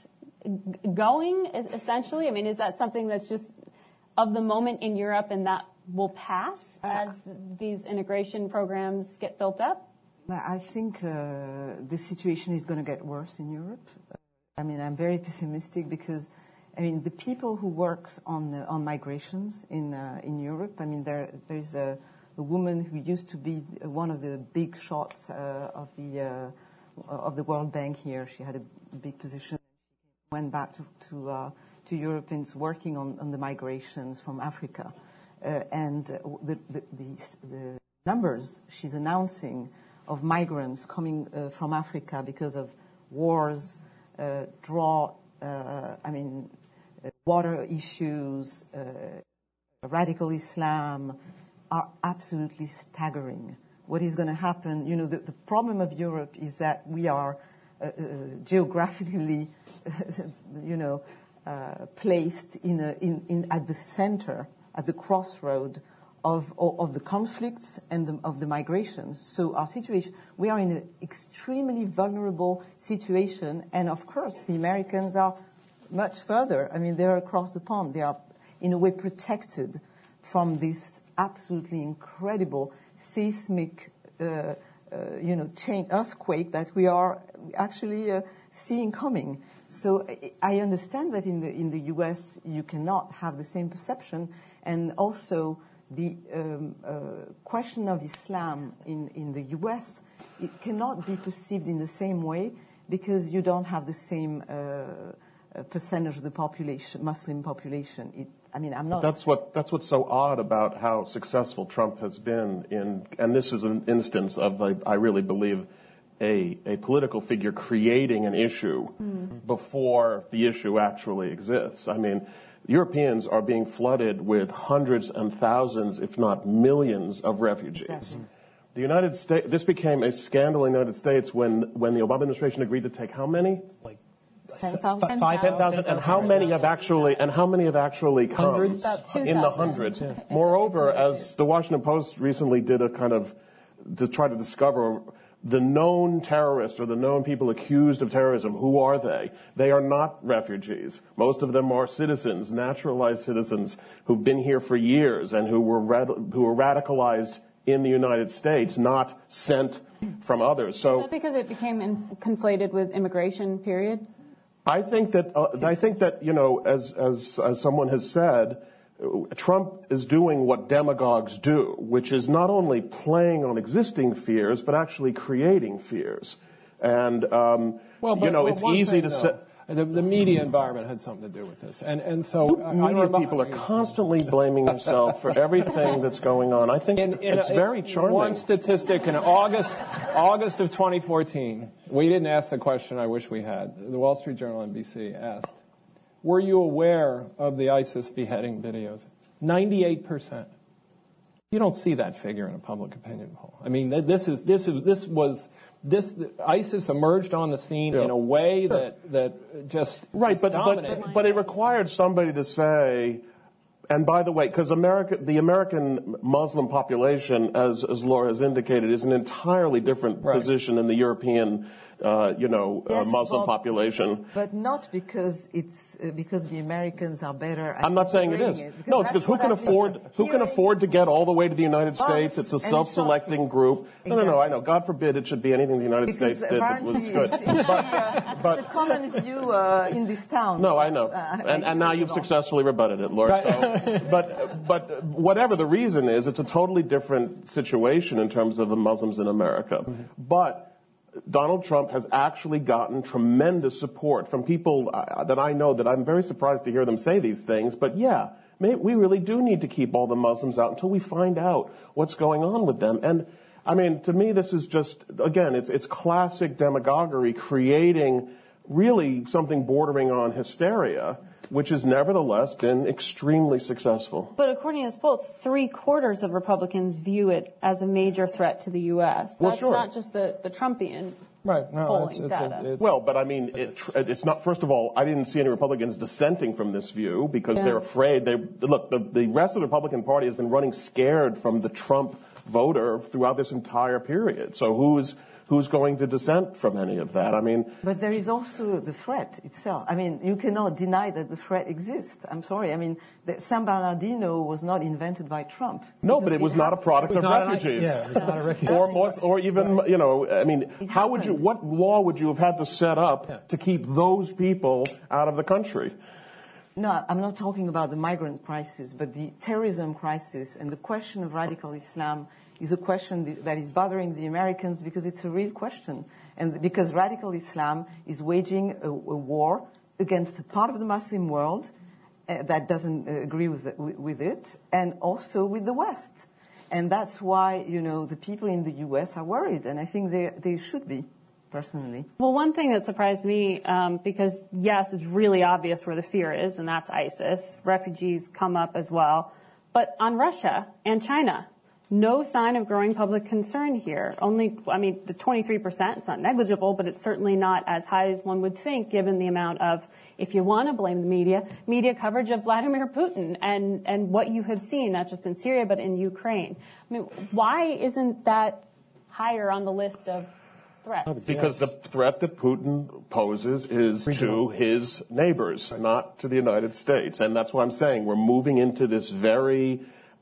going, essentially? I mean, is that something that's just of the moment in Europe and that will pass as these integration programs get built up?
I think uh, the situation is going to get worse in Europe. I mean, I'm very pessimistic because, I mean, the people who work on the, on migrations in uh, in Europe. I mean, there there's a, a woman who used to be one of the big shots uh, of the uh, of the World Bank here. She had a big position. Went back to to, uh, to Europeans working on, on the migrations from Africa, uh, and the, the the the numbers she's announcing of migrants coming uh, from Africa because of wars, uh, drought, uh, I mean, uh, water issues, uh, radical Islam, are absolutely staggering. What is going to happen? You know, the, the problem of Europe is that we are uh, uh, geographically, you know, uh, placed in, a, in, in at the center, at the crossroad of of the conflicts and the, of the migrations. So our situation, we are in an extremely vulnerable situation, and of course the Americans are much further. I mean, they're across the pond. They are in a way protected from this absolutely incredible seismic, uh, uh, you know, chain earthquake that we are actually uh, seeing coming. So I understand that in the in the U S you cannot have the same perception, and also the um, uh, question of Islam in, in the U S, it cannot be perceived in the same way because you don't have the same uh, percentage of the population, Muslim population. It, I mean, I'm not.
That's what that's what's so odd about how successful Trump has been in, and this is an instance of, I, I really believe, a a political figure creating an issue mm. before the issue actually exists. I mean, Europeans are being flooded with hundreds and thousands, if not millions, of refugees. Exactly. The United States, this became a scandal in the United States when, when the Obama administration agreed to take how many?
Like
ten thousand.
Five
thousand. And how many have actually, and how many have actually come?
Hundreds.
In the hundreds. Yeah. Moreover, as the Washington Post recently did a kind of, to try to discover the known terrorists or the known people accused of terrorism, who are they? They are not refugees. Most of them are citizens, naturalized citizens, who've been here for years and who were rad- who were radicalized in the United States, not sent from others. So,
is that because it became in, conflated with immigration, period?
I think that uh, I think that you know, as as as someone has said, Trump is doing what demagogues do, which is not only playing on existing fears, but actually creating fears. And, um,
well, but,
you know,
well,
it's easy
thing,
to say.
The, the media environment had something to do with this. And, and so...
Media people are constantly blaming themselves for everything that's going on. I think in, in it's a, very charming.
One statistic in August, August of twenty fourteen, we didn't ask the question I wish we had. The Wall Street Journal, N B C, asked, were you aware of the ISIS beheading videos? ninety-eight percent. You don't see that figure in a public opinion poll. I mean, this is this is this was this ISIS emerged on the scene yeah. in a way that that just
right,
just
but,
dominated.
but but it required somebody to say. And by the way, because America, the American Muslim population, as as Laura has indicated, is an entirely different
right.
position than the European, uh, you know,
yes,
uh, Muslim
but,
population.
But not because it's uh, because the Americans are better. At
I'm not saying it is.
It,
no, it's because who can afford who can afford to get all the way to the United States? It's a self-selecting group. Exactly. No, no, no. I know. God forbid it should be anything the United
because
States did that was good.
It's, it's, but, uh, but, it's a common view uh, in this town.
No, I know. Uh, and, and now you've successfully rebutted it, Laura. So. But but whatever the reason is, it's a totally different situation in terms of the Muslims in America. Mm-hmm. But Donald Trump has actually gotten tremendous support from people uh, that I know that I'm very surprised to hear them say these things. But yeah, may, we really do need to keep all the Muslims out until we find out what's going on with them. And I mean, to me, this is just, again, it's it's classic demagoguery creating really something bordering on hysteria, which has nevertheless been extremely successful.
But according to this poll, three quarters of Republicans view it as a major threat to the U S. That's
well, sure.
not just the, the Trumpian
right. no,
polling
it's, it's
data.
A, it's
well, but I mean, it, it's not, first of all, I didn't see any Republicans dissenting from this view because yeah. they're afraid. They Look, the, the rest of the Republican Party has been running scared from the Trump voter throughout this entire period. So who's Who's going to dissent from any of that? I mean...
But there is also the threat itself. I mean, you cannot deny that the threat exists. I'm sorry. I mean, the San Bernardino was not invented by Trump.
No, but it was it not a product of refugees.
Yeah, it was not a refugee.
or, more, or even, you know, I mean,
it
how
happened.
would you, what law would you have had to set up
yeah.
to keep those people out of the country?
No, I'm not talking about the migrant crisis, but the terrorism crisis and the question of radical Islam is a question that is bothering the Americans because it's a real question. And because radical Islam is waging a, a war against a part of the Muslim world uh, that doesn't uh, agree with it, with it, and also with the West. And that's why, you know, the people in the U S are worried, and I think they, they should be, personally.
Well, one thing that surprised me, um, because, yes, it's really obvious where the fear is, and that's ISIS. Refugees come up as well. But on Russia and China, no sign of growing public concern here. Only, I mean, the twenty-three percent, it's not negligible, but it's certainly not as high as one would think, given the amount of, if you want to blame the media, media coverage of Vladimir Putin and, and what you have seen, not just in Syria, but in Ukraine. I mean, why isn't that higher on the list of threats?
Because yes. the threat that Putin poses is Regional. to his neighbors, right. not to the United States. And that's why I'm saying we're moving into this very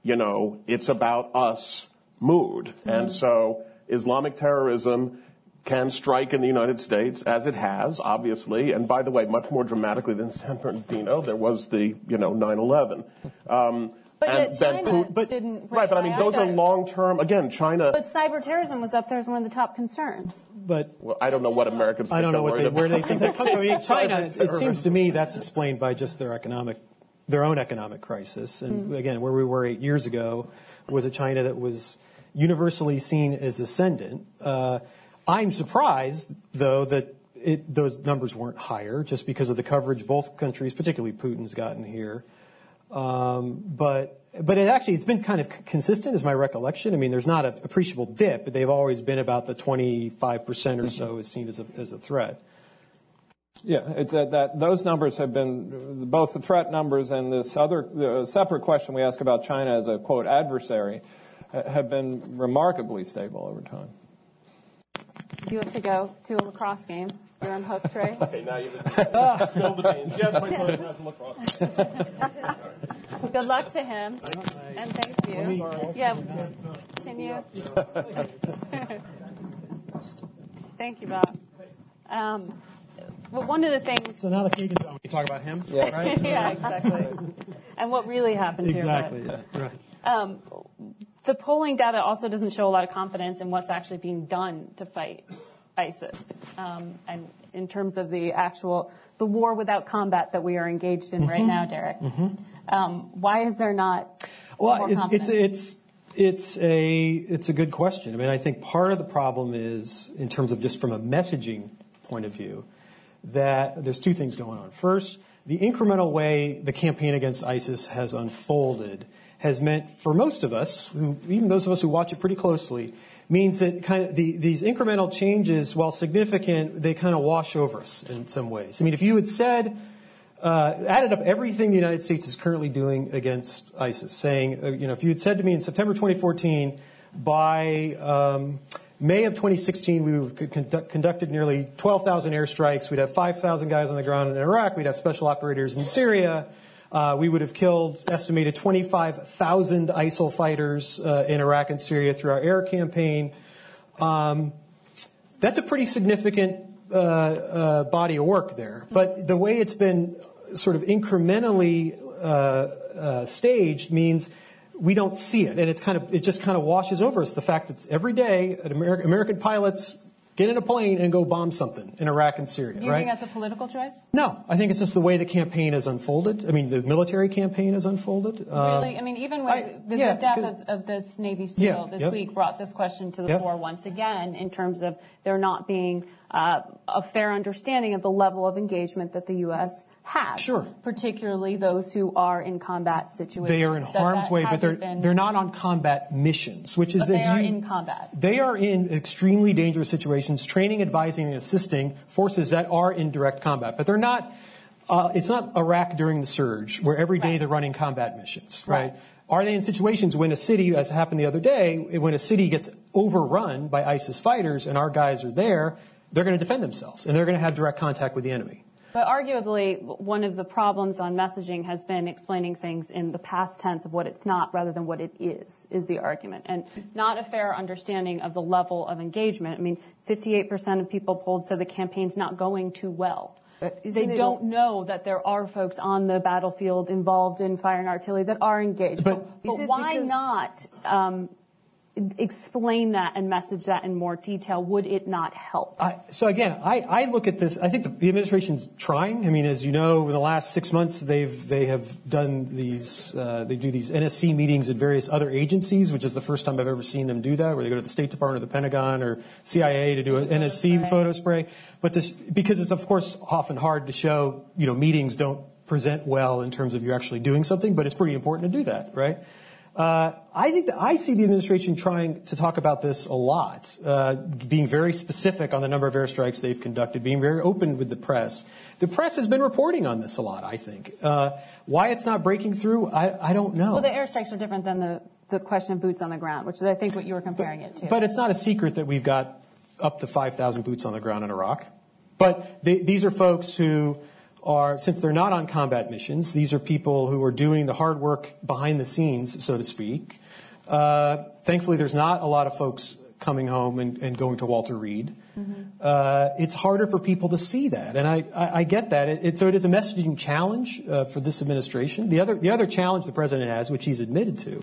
you know, it's about us mood. Mm-hmm. And so Islamic terrorism can strike in the United States, as it has, obviously. And by the way, much more dramatically than San Bernardino, there was the, you know, nine eleven. Um,
But
and
yet China
Putin, but,
didn't.
Right, but I mean, those are long-term. Again, China.
But cyber terrorism was up there as one of the top concerns.
But
well, I don't know what Americans.
I don't know what they, where they think that comes from. I mean, China. It seems to me that's explained by just their economic, their own economic crisis. And mm. again, where we were eight years ago was a China that was universally seen as ascendant. Uh, I'm surprised, though, that it, those numbers weren't higher, just because of the coverage both countries, particularly Putin's, gotten here. Um, but but it actually it's been kind of consistent, is my recollection. I mean, there's not an appreciable dip, but they've always been about the twenty-five percent or so is seen as a as a threat.
Yeah, it's that, that those numbers have been both the threat numbers and this other the separate question we ask about China as a quote adversary have been remarkably stable over time.
You have to go to a lacrosse game. You're on hook, Trey.
Okay, now you've spilled the beans. Yes, my son has a lacrosse.
Good luck to him, and thank you. Yeah, can you? Thank you, Bob. Um, well, one of the things.
So now the Kagan's on. We can talk about him.
Yeah,
right?
Yeah, exactly. And what really happened here.
Exactly. Yeah, right.
Um, the polling data also doesn't show a lot of confidence in what's actually being done to fight ISIS, um, and in terms of the actual the war without combat that we are engaged in mm-hmm. right now, Derek. Mm-hmm. Um, why is there not
well,
more
it,
confidence?
It's it's it's a it's a good question. I mean, I think part of the problem is in terms of just from a messaging point of view that there's two things going on. First, the incremental way the campaign against ISIS has unfolded has meant for most of us, who, even those of us who watch it pretty closely, means that kind of the, these incremental changes, while significant, they kind of wash over us in some ways. I mean, if you had said, uh, added up everything the United States is currently doing against ISIS, saying, uh, you know, if you had said to me in September twenty fourteen, by um, May of twenty sixteen, we would have conduct, conducted nearly twelve thousand airstrikes. We'd have five thousand guys on the ground in Iraq. We'd have special operators in Syria. Uh, we would have killed estimated twenty-five thousand ISIL fighters uh, in Iraq and Syria through our air campaign. Um, that's a pretty significant uh, uh, body of work there. But the way it's been sort of incrementally uh, uh, staged means we don't see it, and it's kind of it just kind of washes over us. The fact that every day American, American pilots get in a plane and go bomb something in Iraq and Syria.
Do you
right?
think that's a political choice?
No, I think it's just the way the campaign has unfolded. I mean, the military campaign has unfolded.
Really?
Um,
I mean, even with
I,
the,
yeah,
the death of, of this Navy SEAL
yeah,
this
yep.
week brought this question to the
yep.
fore once again in terms of there not being uh, a fair understanding of the level of engagement that the U S has.
Sure.
Particularly those who are in combat situations.
They are in
that
harm's
that
way, but they're
been,
they're not on combat missions, which is
but they
as
are
you,
in combat.
They are in extremely dangerous situations, training, advising, and assisting forces that are in direct combat. But they're not. Uh, it's not Iraq during the surge, where every day
right.
they're running combat missions, right?
right?
Are they in situations when a city, as happened the other day, when a city gets overrun by ISIS fighters and our guys are there, they're going to defend themselves and they're going to have direct contact with the enemy.
But arguably, one of the problems on messaging has been explaining things in the past tense of what it's not rather than what it is, is the argument. And not a fair understanding of the level of engagement. I mean, fifty-eight percent of people polled said the campaign's not going too well. They don't know that there are folks on the battlefield involved in firing artillery that are engaged. But, but, but why not um, explain that and message that in more detail? Would it not help?
I, so again, I, I look at this. I think the, the administration's trying. I mean, as you know, in the last six months, they've they have done these. Uh, they do these N S C meetings at various other agencies, which is the first time I've ever seen them do that. Where they go to the State Department or the Pentagon or C I A to do an N S C photo spray. But this, because it's of course often hard to show. You know, meetings don't present well in terms of you actually doing something, but it's pretty important to do that, right? Uh, I think that I see the administration trying to talk about this a lot, uh, being very specific on the number of airstrikes they've conducted, being very open with the press. The press has been reporting on this a lot, I think. Uh, why it's not breaking through, I, I don't know.
Well, the airstrikes are different than the, the question of boots on the ground, which is, I think, what you were comparing
but,
it to.
But it's not a secret that we've got up to five thousand boots on the ground in Iraq. But they, these are folks who are, since they're not on combat missions, these are people who are doing the hard work behind the scenes, so to speak. Uh, thankfully, there's not a lot of folks coming home and, and going to Walter Reed. Mm-hmm. Uh, it's harder for people to see that, and I, I, I get that. It, it, so it is a messaging challenge uh, for this administration. The other, the other challenge the president has, which he's admitted to,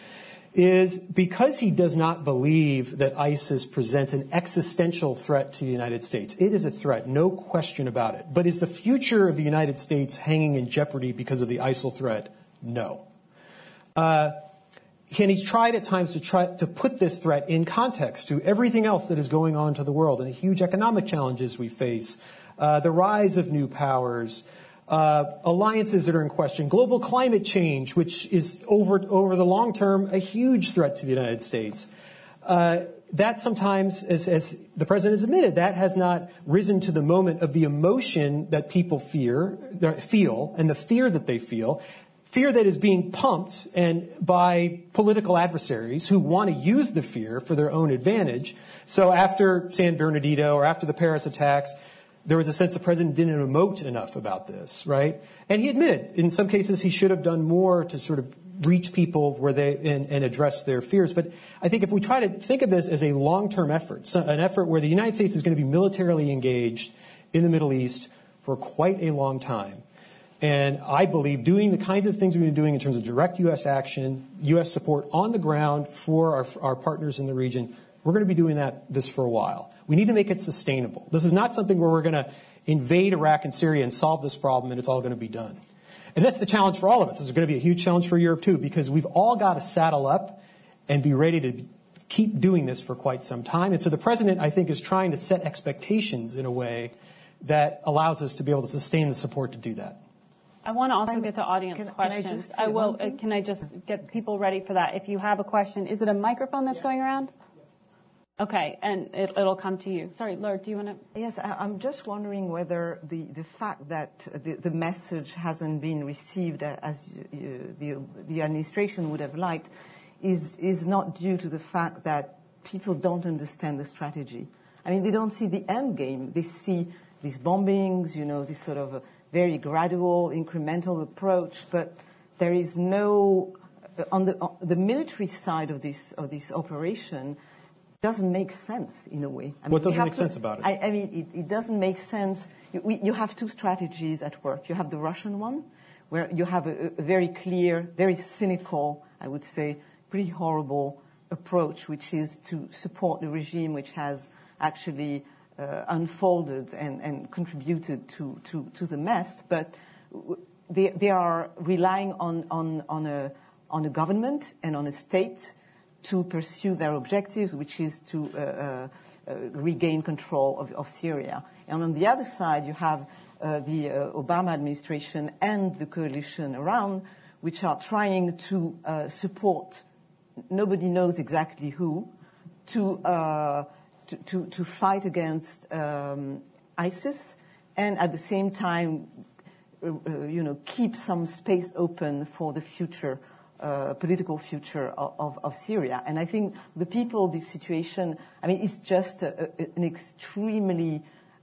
is because he does not believe that ISIS presents an existential threat to the United States. It is a threat, no question about it. But is the future of the United States hanging in jeopardy because of the ISIL threat? No. Uh, and he's tried at times to try to put this threat in context to everything else that is going on to the world and the huge economic challenges we face, uh, the rise of new powers, Uh, alliances that are in question, global climate change, which is over over the long term a huge threat to the United States. Uh, that sometimes, as, as the president has admitted, that has not risen to the moment of the emotion that people fear, feel, and the fear that they feel, fear that is being pumped and by political adversaries who want to use the fear for their own advantage. So after San Bernardino or after the Paris attacks, there was a sense the president didn't emote enough about this, right? And he admitted, in some cases, he should have done more to sort of reach people where they and, and address their fears. But I think if we try to think of this as a long-term effort, so an effort where the United States is going to be militarily engaged in the Middle East for quite a long time, and I believe doing the kinds of things we've been doing in terms of direct U S action, U S support on the ground for our, our partners in the region, we're going to be doing that this for a while. We need to make it sustainable. This is not something where we're going to invade Iraq and Syria and solve this problem and it's all going to be done. And that's the challenge for all of us. It's going to be a huge challenge for Europe too, because we've all got to saddle up and be ready to keep doing this for quite some time. And so the president, I think, is trying to set expectations in a way that allows us to be able to sustain the support to do that.
I want to also
I'm,
get to audience
can,
questions.
Can I,
I will. Uh, can I just get people ready for that? If you have a question, is it a microphone that's going around? Okay, and it, it'll come to you. Sorry, Laura, do you want to?
Yes, I, I'm just wondering whether the, the fact that the, the message hasn't been received as you, the, the administration would have liked is, is not due to the fact that people don't understand the strategy. I mean, they don't see the end game. They see these bombings, you know, this sort of a very gradual, incremental approach, but there is no, on the, on the military side of this, of this operation, doesn't make sense in a way. I mean,
what doesn't make
to,
sense about it?
I, I mean, it, it doesn't make sense. You, we, you have two strategies at work. You have the Russian one, where you have a, a very clear, very cynical, I would say, pretty horrible approach, which is to support the regime which has actually uh, unfolded and, and contributed to, to, to the mess. But they, they are relying on, on, on, a, on a government and on a state to pursue their objectives, which is to uh, uh, uh, regain control of, of Syria. And on the other side, you have uh, the uh, Obama administration and the coalition around, which are trying to uh, support, nobody knows exactly who, to, uh, to, to, to fight against um, ISIS, and at the same time, uh, uh, you know, keep some space open for the future Uh, political future of, of, of Syria. And I think the people, this situation, I mean, it's just a, a, an extremely,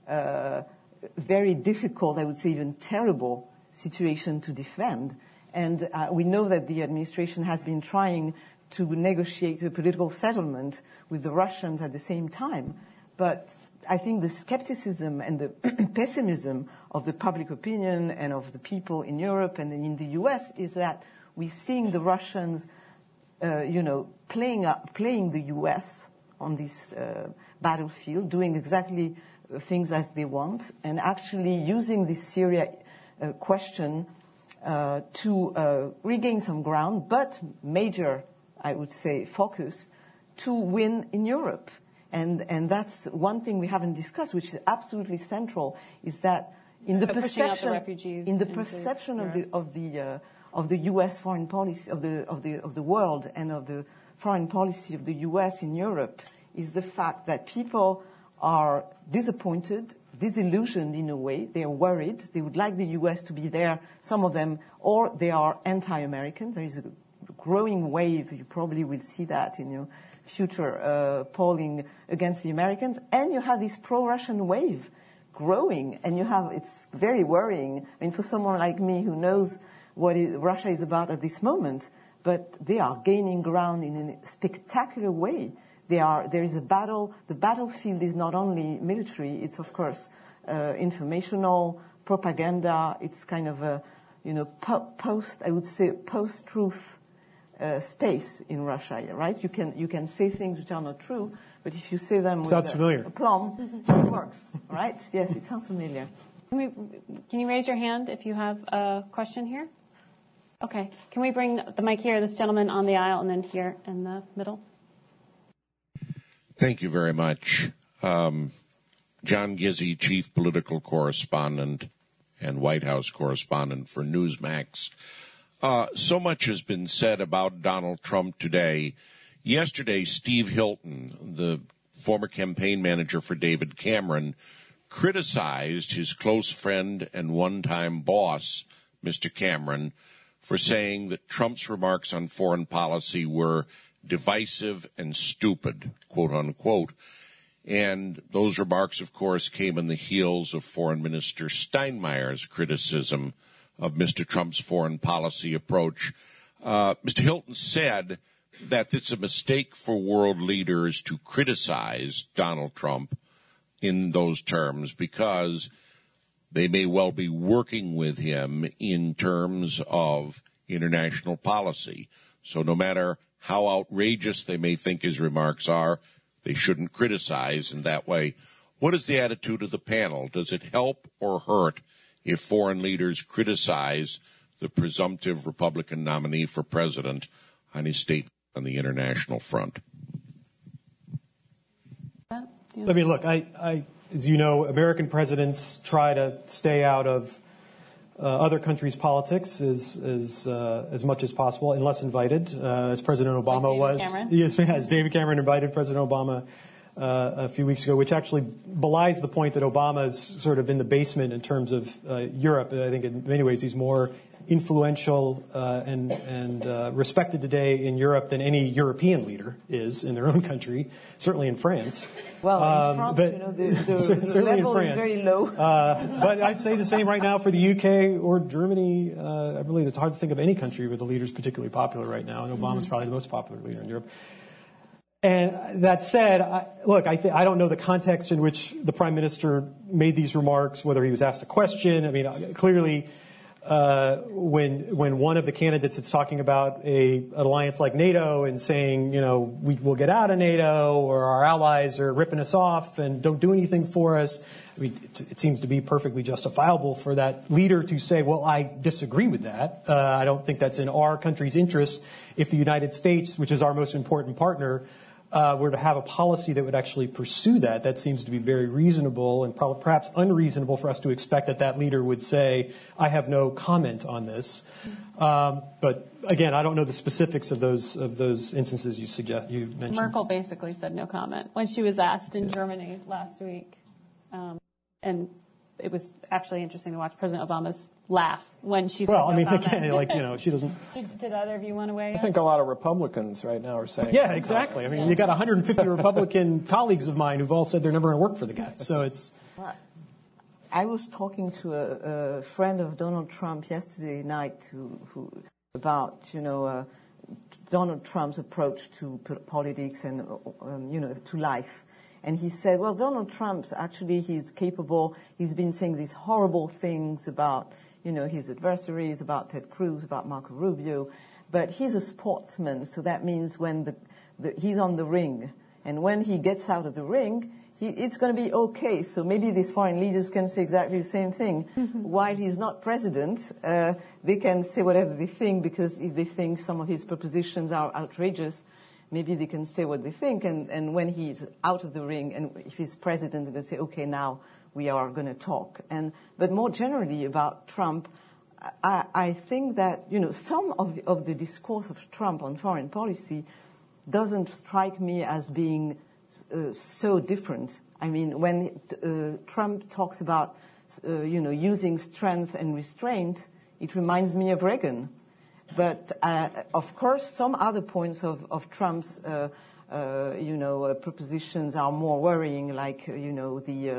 uh, very difficult, I would say even terrible situation to defend. And uh, we know that the administration has been trying to negotiate a political settlement with the Russians at the same time. But I think the skepticism and the pessimism of the public opinion and of the people in Europe and in the U S is that we're seeing the Russians, uh, you know, playing up, playing the U S on this uh, battlefield, doing exactly uh, things as they want, and actually using this Syria uh, question uh, to uh, regain some ground, but major, I would say, focus to win in Europe. And and that's one thing we haven't discussed, which is absolutely central, is that in the perception,
the
in the perception of the of the uh, of the U S foreign policy, of the, of the, of the world and of the foreign policy of the U S in Europe, is the fact that people are disappointed, disillusioned in a way. They are worried. They would like the U S to be there, some of them, or they are anti-American. There is a growing wave. You probably will see that in your future uh, polling against the Americans. And you have this pro-Russian wave. growing, and you have it's very worrying. I mean, for someone like me who knows what is, Russia is about at this moment, but they are gaining ground in a spectacular way. They are, there is a battle. The battlefield is not only military; it's of course uh, informational, propaganda. It's kind of a, you know, po- post. I would say post-truth uh, space in Russia. Right? You can you can say things which are not true, but if you say them
sounds
with
familiar.
aplomb, it works. Right? Yes, it sounds familiar.
Can, we, can you raise your hand if you have a question here? Okay. Can we bring the mic here, this gentleman on the aisle, and then here in the middle?
Thank you very much. Um, John Gizzi, chief political correspondent and White House correspondent for Newsmax. Uh, so much has been said about Donald Trump today. Yesterday, Steve Hilton, the former campaign manager for David Cameron, criticized his close friend and one-time boss, Mister Cameron, for saying that Trump's remarks on foreign policy were divisive and stupid, quote unquote. And those remarks, of course, came on the heels of Foreign Minister Steinmeier's criticism of Mister Trump's foreign policy approach. Uh, Mister Hilton said that it's a mistake for world leaders to criticize Donald Trump in those terms because they may well be working with him in terms of international policy. So no matter how outrageous they may think his remarks are, they shouldn't criticize in that way. What is the attitude of the panel? Does it help or hurt if foreign leaders criticize the presumptive Republican nominee for president on his statement on the international front?
I mean, look, I, I, as you know, American presidents try to stay out of uh, other countries' politics as as, uh, as much as possible, unless invited, uh, as President Obama
like
was.
Cameron.
Yes, as David Cameron invited President Obama uh, a few weeks ago, which actually belies the point that Obama is sort of in the basement in terms of uh, Europe. I think in many ways he's more influential uh, and, and uh, respected today in Europe than any European leader is in their own country, certainly in France.
Well,
um,
in France,
but
you know, the, the, the level is very low.
uh, but I'd say the same right now for the U K or Germany. Uh, I believe it's hard to think of any country where the leader's particularly popular right now, and Obama's mm-hmm. probably the most popular leader in Europe. And that said, I, look, I, th- I don't know the context in which the Prime Minister made these remarks, whether he was asked a question. I mean, clearly, uh, when when one of the candidates is talking about a an alliance like NATO and saying, you know, we will get out of NATO or our allies are ripping us off and don't do anything for us, I mean, it, it seems to be perfectly justifiable for that leader to say, well, I disagree with that. Uh, I don't think that's in our country's interest if the United States, which is our most important partner, Uh, were to have a policy that would actually pursue that. That seems to be very reasonable and probably perhaps unreasonable for us to expect that that leader would say, I have no comment on this. Um, but again, I don't know the specifics of those of those instances you suggest you mentioned.
Merkel basically said no comment when she was asked in Germany last week. Um, and it was actually interesting to watch President Obama's laugh when she said
well,
no
I mean,
comment.
Again, like, you know, she doesn't.
Did, did either of you want to weigh in?
I think a lot of Republicans right now are saying.
Yeah, exactly. I mean, you got one hundred fifty Republican colleagues of mine who've all said they're never going to work for the guy. So it's.
I was talking to a, a friend of Donald Trump yesterday night to, who, about, you know, uh, Donald Trump's approach to politics and, um, you know, to life. And he said, well, Donald Trump, actually, he's capable. He's been saying these horrible things about, you know, his adversaries, about Ted Cruz, about Marco Rubio. But he's a sportsman, so that means when the, the he's on the ring. And when he gets out of the ring, he, it's going to be okay. So maybe these foreign leaders can say exactly the same thing. While he's not president, uh, they can say whatever they think, because if they think some of his propositions are outrageous, maybe they can say what they think, and, and when he's out of the ring, and if he's president, they're going to say, okay, now we are going to talk. And but more generally about Trump, I, I think that, you know, some of the, of the discourse of Trump on foreign policy doesn't strike me as being uh, so different. I mean, when uh, Trump talks about, uh, you know, using strength and restraint, it reminds me of Reagan. But, uh, of course, some other points of, of Trump's, uh, uh, you know, uh, propositions are more worrying, like, uh, you know, the, uh,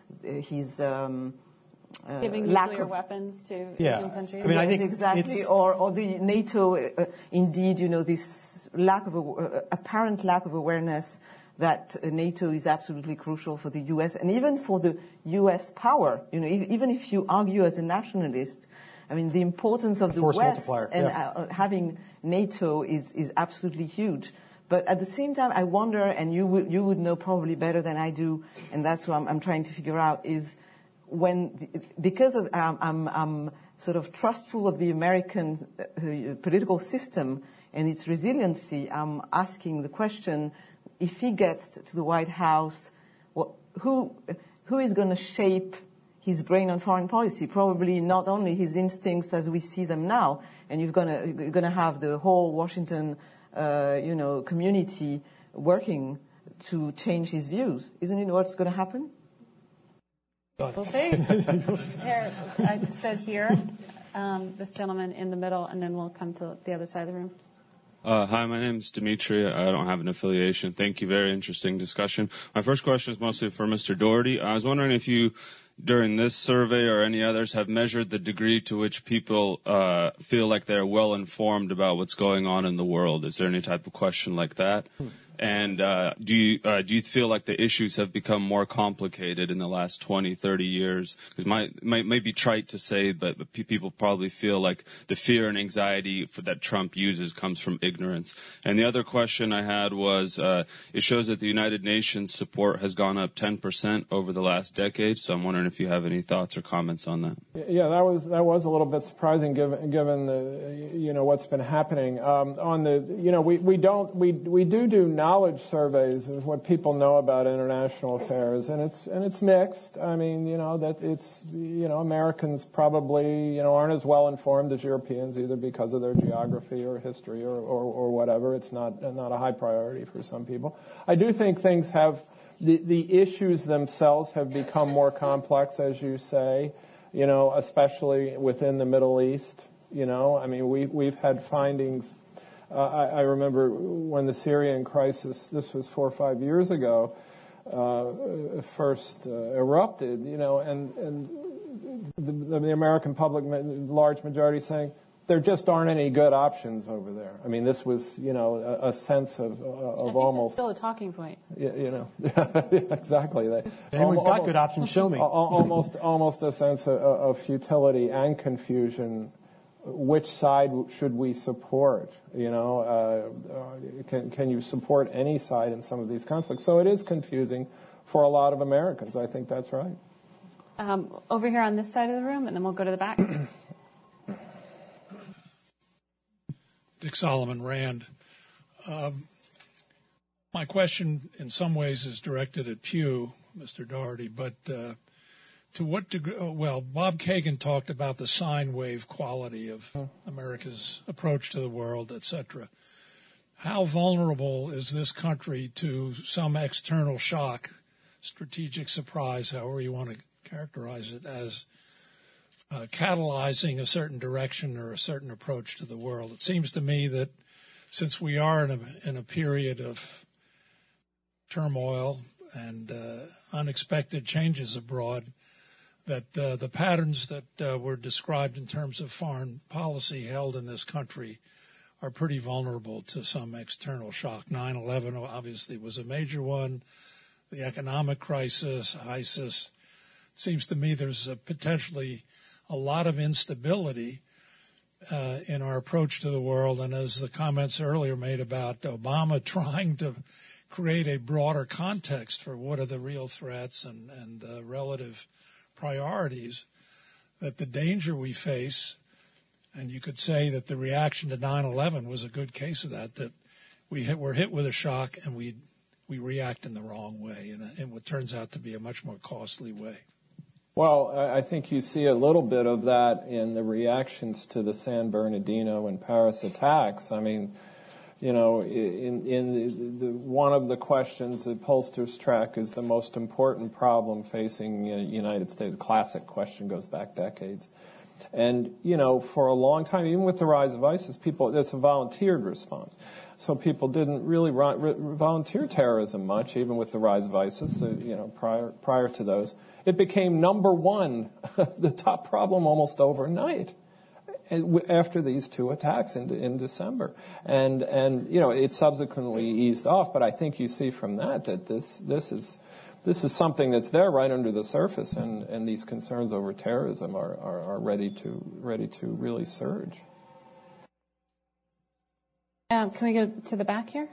his um, uh,
giving
lack
nuclear
of
weapons to
Yeah.
Asian countries.
I mean, I
Yes,
think
exactly,
it's-
or or the NATO, uh, indeed, you know, this lack of a, uh, apparent lack of awareness that uh, NATO is absolutely crucial for the U S and even for the U S power. You know, if, even if you argue as a nationalist, I mean, the importance of the
force
West
multiplier,
and
yeah.
uh, having NATO is is absolutely huge. But at the same time, I wonder, and you would you would know probably better than I do, and that's what I'm, I'm trying to figure out is when because of um, I'm, I'm sort of trustful of the American uh, political system and its resiliency. I'm asking the question: if he gets to the White House, what, who who is going to shape his brain on foreign policy? Probably not only his instincts as we see them now, and you're going to you're going to have the whole Washington, uh, you know, community working to change his views. Isn't it what's going to happen?
We'll see. Here, I said here, um, this gentleman in the middle, and then we'll come to the other side of the room.
Uh, hi, my name is Dimitri. I don't have an affiliation. Thank you. Very interesting discussion. My first question is mostly for Mister Doherty. I was wondering if you, during this survey or any others, have measured the degree to which people uh, feel like they're well informed about what's going on in the world. Is there any type of question like that? Hmm. And uh, do you uh, do you feel like the issues have become more complicated in the last twenty, thirty years? It might, might, might be trite to say, but, but people probably feel like the fear and anxiety for, that Trump uses comes from ignorance. And the other question I had was, uh, it shows that the United Nations support has gone up ten percent over the last decade, so I'm wondering if you have any thoughts or comments on that.
Yeah, that was that was a little bit surprising given given the you know what's been happening. Um, on the you know we, we don't we we do do knowledge surveys of what people know about international affairs, and it's and it's mixed. I mean, you know that it's you know Americans probably you know aren't as well informed as Europeans, either because of their geography or history or, or, or whatever. It's not not a high priority for some people. I do think things have the the issues themselves have become more complex, as you say. You know, especially within the Middle East. You know, I mean, we we've had findings. Uh, I, I remember when the Syrian crisis, this was four or five years ago, uh, first uh, erupted, you know, and, and the, the American public, large majority saying, there just aren't any good options over there. I mean, this was, you know, a, a sense of, uh, of
I think
almost...
that's still a talking point.
You, you know, exactly. They,
Anyone's
almost,
got good options, show me.
Almost, almost a sense of, of futility and confusion. Which side should we support? You know, uh, can can you support any side in some of these conflicts? So it is confusing for a lot of Americans. I think that's right.
Um, over here on this side of the room, and then we'll go to the back.
Dick Solomon, Rand. Um, my question, in some ways, is directed at Pew, Mister Doherty, but. Uh, To what degree? Well, Bob Kagan talked about the sine wave quality of America's approach to the world, et cetera. How vulnerable is this country to some external shock, strategic surprise, however you want to characterize it, as uh, catalyzing a certain direction or a certain approach to the world? It seems to me that since we are in a, in a period of turmoil and uh, unexpected changes abroad, that uh, the patterns that uh, were described in terms of foreign policy held in this country are pretty vulnerable to some external shock. nine eleven obviously was a major one. The economic crisis, ISIS. Seems to me there's a potentially a lot of instability uh, in our approach to the world. And as the comments earlier made about Obama trying to create a broader context for what are the real threats and, and uh, relative priorities, that the danger we face, and you could say that the reaction to nine eleven was a good case of that, that we hit, were hit with a shock and we we react in the wrong way, in, a, in what turns out to be a much more costly way.
Well, I think you see a little bit of that in the reactions to the San Bernardino and Paris attacks. I mean, you know, in, in the, the, one of the questions that pollsters track is the most important problem facing the United States. The classic question goes back decades. And, you know, for a long time, even with the rise of ISIS, people, it's a volunteered response. So people didn't really volunteer terrorism much, even with the rise of ISIS, you know, prior, prior to those. It became number one, the top problem almost overnight after these two attacks in, in December. And, and, you know, it subsequently eased off, but I think you see from that that this, this is, this is something that's there right under the surface, and, and these concerns over terrorism are, are, are ready to, ready to really surge.
Um, can we go to the back here?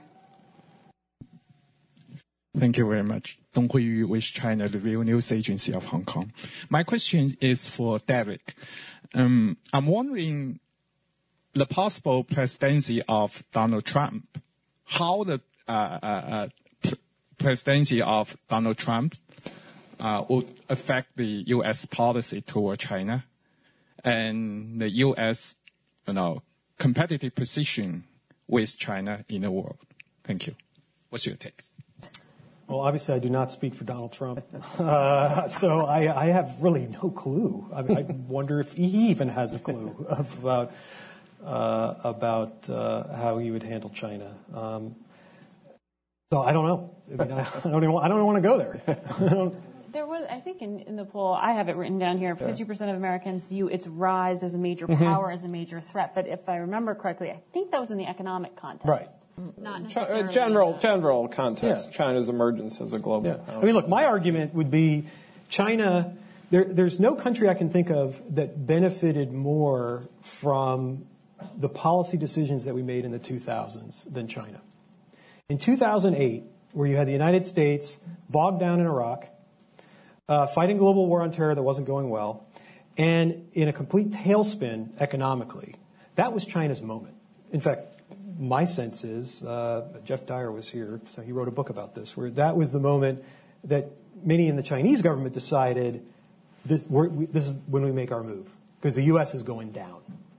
Thank you very much. Dong Huiyu with China Review News Agency of Hong Kong. My question is for Derek. Um, I'm wondering the possible presidency of Donald Trump, how the uh, uh, uh, presidency of Donald Trump uh, would affect the U S policy toward China and the U S, you know, competitive position with China in the world. Thank you. What's your take?
Well, obviously, I do not speak for Donald Trump, uh, so I, I have really no clue. I, I wonder if he even has a clue of, about uh, about uh, how he would handle China. Um, so I don't know. I, mean, I, I don't even. Want, I don't even want to go there.
There was, I think, in, in the poll, I have it written down here, fifty percent of Americans view its rise as a major power, mm-hmm. as a major threat. But if I remember correctly, I think that was in the economic context.
Right.
Not necessarily.
General, general context,
yeah.
China's emergence as a global
yeah.
power.
I mean, look, my argument would be China, there, there's no country I can think of that benefited more from the policy decisions that we made in the two thousands than China. In two thousand eight, where you had the United States bogged down in Iraq, uh, fighting global war on terror that wasn't going well, and in a complete tailspin economically, that was China's moment. In fact, my sense is, uh, Jeff Dyer was here, so he wrote a book about this, where that was the moment that many in the Chinese government decided this, we're, we, this is when we make our move, because the U S is going down.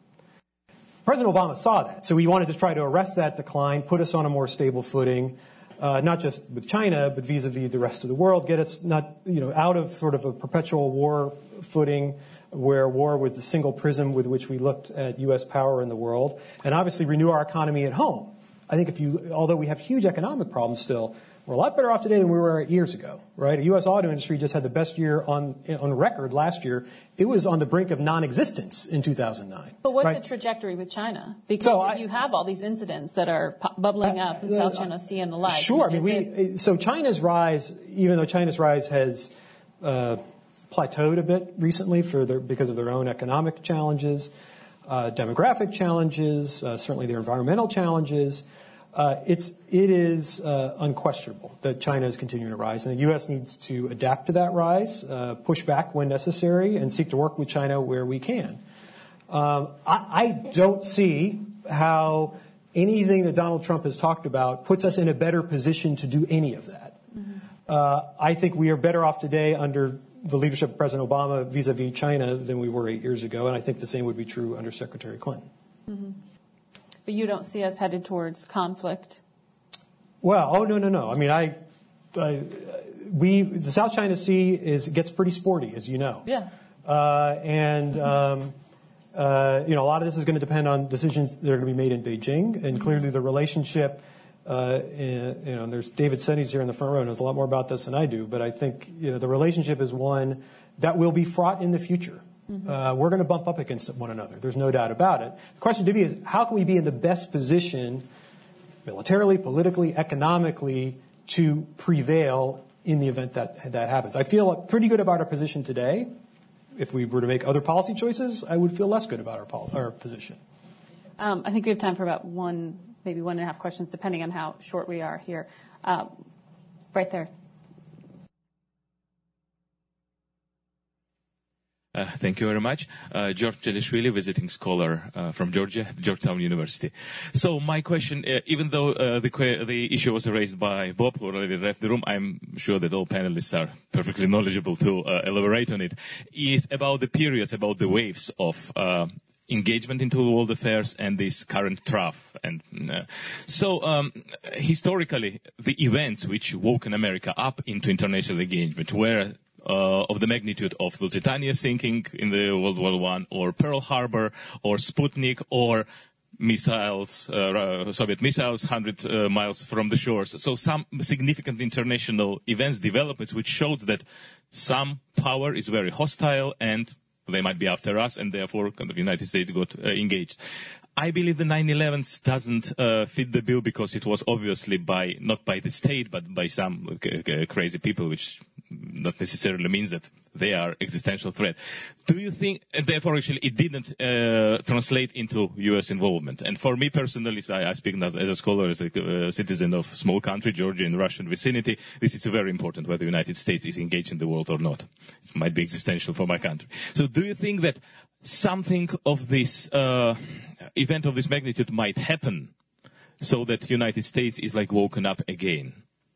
President Obama saw that, so he wanted to try to arrest that decline, put us on a more stable footing, uh, not just with China, but vis-a-vis the rest of the world, get us not, you know, out of sort of a perpetual war footing, where war was the single prism with which we looked at U S power in the world, and obviously renew our economy at home. I think if you, although we have huge economic problems still, we're a lot better off today than we were years ago, right? The U S auto industry just had the best year on on record last year. It was on the brink of non-existence in two thousand nine.
But what's
right?
the trajectory with China? Because
so I,
you have all these incidents that are bubbling up in uh, South China Sea and the like.
Sure. I mean, we, it, so China's rise, even though China's rise has uh, plateaued a bit recently for their, because of their own economic challenges, uh, demographic challenges, uh, certainly their environmental challenges. Uh, it's, it is uh, unquestionable that China is continuing to rise, and the U S needs to adapt to that rise, uh, push back when necessary, and seek to work with China where we can. Um, I, I don't see how anything that Donald Trump has talked about puts us in a better position to do any of that. Mm-hmm. Uh, I think we are better off today under the leadership of President Obama vis-a-vis China than we were eight years ago, and I think the same would be true under Secretary Clinton.
Mm-hmm. But you don't see us headed towards conflict?
Well, oh, no, no, no. I mean, I, I we, the South China Sea is, gets pretty sporty, as you know.
Yeah.
Uh, and, um, uh, you know, a lot of this is going to depend on decisions that are going to be made in Beijing, and clearly the relationship, uh, in, you know, there's David Senny's here in the front row, knows a lot more about this than I do, but I think, you know, the relationship is one that will be fraught in the future. Mm-hmm. Uh, we're going to bump up against one another. There's no doubt about it. The question to me is, how can we be in the best position militarily, politically, economically to prevail in the event that that happens? I feel pretty good about our position today. If we were to make other policy choices, I would feel less good about our, pol- our position.
Um, I think we have time for about one, maybe one and a half questions, depending on how short we are here. Uh, right there.
Uh, thank you very much. Uh, George Jelishvili, visiting scholar uh, from Georgia, Georgetown University. So my question, uh, even though uh, the the issue was raised by Bob, who already left the room, I'm sure that all panelists are perfectly knowledgeable to uh, elaborate on it, is about the periods, about the waves of uh, engagement into world affairs and this current trough. And uh, so um, historically, the events which woke America up into international engagement were uh, of the magnitude of Lusitania sinking in the World War One, or Pearl Harbor, or Sputnik, or missiles, uh, Soviet missiles, one hundred uh, miles from the shores. So some significant international events, developments, which shows that some power is very hostile and they might be after us, and therefore the United States got uh, engaged. I believe the nine eleven doesn't uh, fit the bill because it was obviously by, not by the state, but by some uh, crazy people, which not necessarily means that they are existential threat. Do you think, and therefore actually it didn't uh, translate into U S involvement? And for me personally, I, I speak as, as a scholar, as a uh, citizen of a small country, Georgia, in the Russian vicinity, this is very important whether the United States is engaged in the world or not. It might be existential for my country. So do you think that something of this uh, event of this magnitude might happen so that the United States is like woken up again?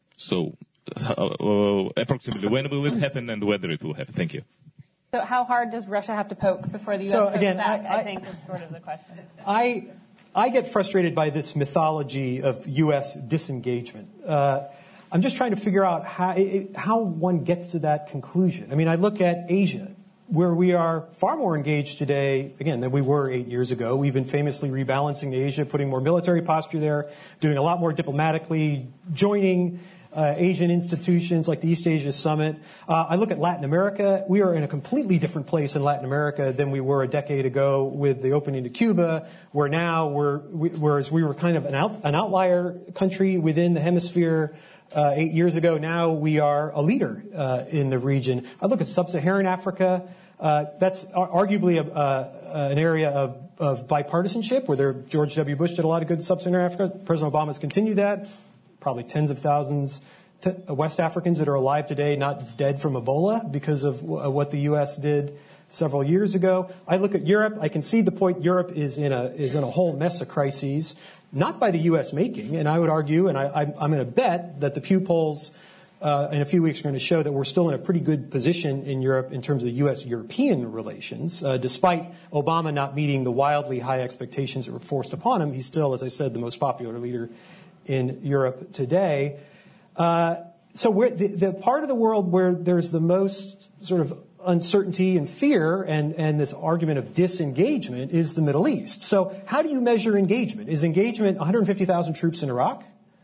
So uh, uh, approximately when will it happen and whether it will happen? Thank you.
So how hard does Russia have to poke before the U S
So,
pokes
again,
back, I,
I,
I think is sort of the question.
I, I get frustrated by this mythology of U S disengagement. Uh, I'm just trying to figure out how, it, how one gets to that conclusion. I mean, I look at Asia, where we are far more engaged today, again, than we were eight years ago. We've been famously rebalancing Asia, putting more military posture there, doing a lot more diplomatically, joining uh, Asian institutions like the East Asia Summit. Uh, I look at Latin America. We are in a completely different place in Latin America than we were a decade ago with the opening to Cuba, where now we're, we, whereas we were kind of an, out, an outlier country within the hemisphere Uh, eight years ago, now we are a leader uh, in the region. I look at sub-Saharan Africa. Uh, that's arguably a, uh, an area of, of bipartisanship, where there, George W. Bush did a lot of good in sub-Saharan Africa. President Obama's continued that. Probably tens of thousands t- West Africans that are alive today, not dead from Ebola because of w- what the U S did several years ago. I look at Europe. I concede the point. Europe is in a is in a whole mess of crises, not by the U S making. And I would argue, and I, I, I'm going to bet that the Pew polls uh, in a few weeks are going to show that we're still in a pretty good position in Europe in terms of U S-European relations. Uh, despite Obama not meeting the wildly high expectations that were forced upon him, he's still, as I said, the most popular leader in Europe today. Uh, so we're, the, the part of the world where there's the most sort of uncertainty and fear and, and this argument of disengagement is the Middle East. So how do you measure engagement? Is engagement one hundred fifty thousand troops in Iraq?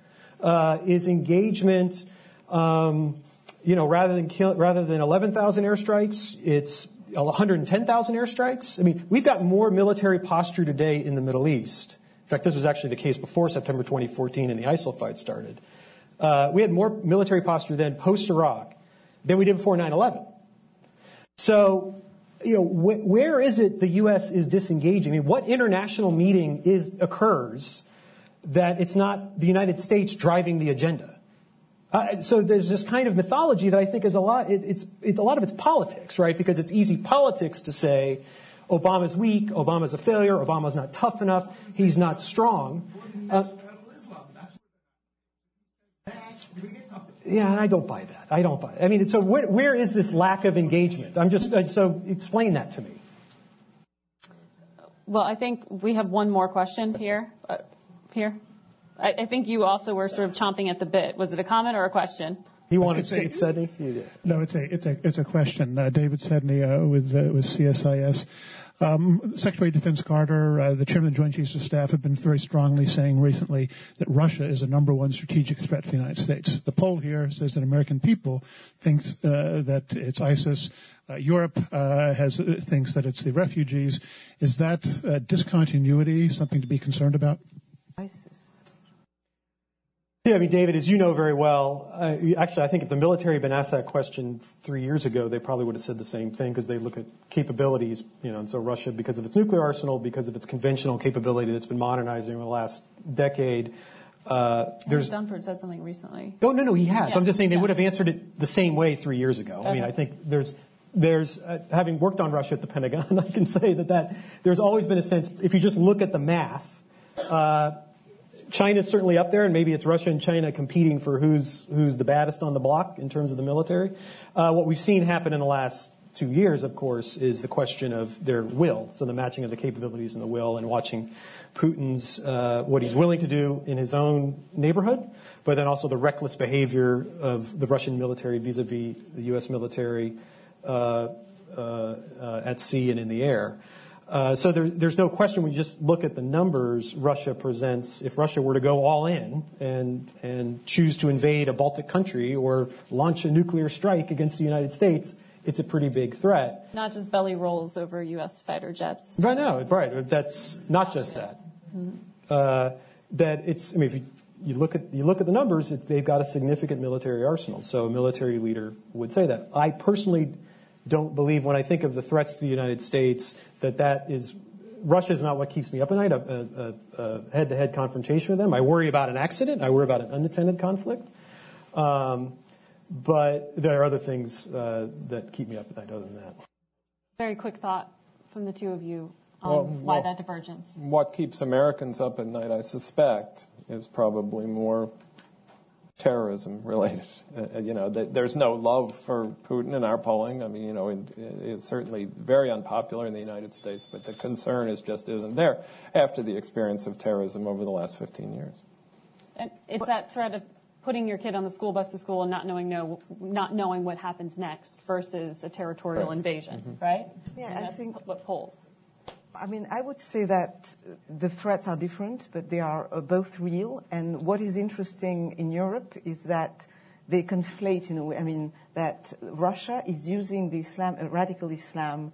Uh, is engagement, um, you know, rather than kill, rather than eleven thousand airstrikes, it's one hundred ten thousand airstrikes? I mean, we've got more military posture today in the Middle East. In fact, this was actually the case before September twenty fourteen and the ISIL fight started. Uh, we had more military posture then post-Iraq than we did before nine eleven. So, you know, wh- where is it the U S is disengaging? I mean, what international meeting is occurs that it's not the United States driving the agenda? Uh, so there's this kind of mythology that I think is a lot. It, it's, it's a lot of it's politics, right? Because it's easy politics to say Obama's weak, Obama's a failure, Obama's not tough enough, he's not strong. Uh, Yeah, I don't buy that. I don't buy it. I mean, so where, where is this lack of engagement? I'm just, uh, so explain that to me.
Well, I think we have one more question here. Uh, here. I, I think you also were sort of chomping at the bit. Was it a comment or a question?
He wanted to say Sedney?
No, it's a, it's a, it's a question. Uh, David Sedney uh, with, uh, with C S I S. Um, Secretary of Defense Carter, uh, the Chairman of the Joint Chiefs of Staff have been very strongly saying recently that Russia is a number one strategic threat to the United States. The poll here says that American people think uh, that it's ISIS. Uh, Europe uh, has uh, thinks that it's the refugees. Is that uh, discontinuity something to be concerned about?
ISIS.
Yeah, I mean, David, as you know very well, uh, actually, I think if the military had been asked that question three years ago, they probably would have said the same thing because they look at capabilities, you know, and so Russia, because of its nuclear arsenal, because of its conventional capability that's been modernizing over the last decade. Uh, there's
Dunford said something recently.
Oh, no, no, he has.
Yeah.
I'm just saying they
yeah.
would have answered it the same way three years ago. Okay. I mean, I think there's, there's uh, having worked on Russia at the Pentagon, I can say that, that there's always been a sense, if you just look at the math, uh, China's certainly up there, and maybe it's Russia and China competing for who's who's the baddest on the block in terms of the military. Uh, what we've seen happen in the last two years, of course, is the question of their will. So the matching of the capabilities and the will, and watching Putin's, uh, what he's willing to do in his own neighborhood, but then also the reckless behavior of the Russian military vis-a-vis the U S military uh, uh, uh, at sea and in the air. Uh, so there, there's no question when you just look at the numbers Russia presents. If Russia were to go all in and and choose to invade a Baltic country or launch a nuclear strike against the United States, it's a pretty big threat.
Not just belly rolls over U S fighter jets.
Right, no, right. That's not just that. Mm-hmm. Uh, that it's. I mean, if you, you look at you look at the numbers, it, they've got a significant military arsenal. So a military leader would say that. I personally don't believe, when I think of the threats to the United States, that that is, Russia is not what keeps me up at night, a, a, a head-to-head confrontation with them. I worry about an accident. I worry about an unattended conflict. Um, but there are other things uh, that keep me up at night other than that.
Very quick thought from the two of you on
well,
why
well,
that divergence.
What keeps Americans up at night, I suspect, is probably more terrorism related. Uh, you know, th- there's no love for Putin in our polling. I mean, you know, it, it's certainly very unpopular in the United States, but the concern is just isn't there after the experience of terrorism over the last fifteen years.
And it's that threat of putting your kid on the school bus to school and not knowing know, not knowing what happens next versus a territorial
right.
invasion,
Mm-hmm.
right?
Yeah,
and
I
that's
think
what polls.
I mean, I would say that the threats are different, but they are uh, both real. And what is interesting in Europe is that they conflate, in a way, I mean, that Russia is using the Islam, uh, radical Islam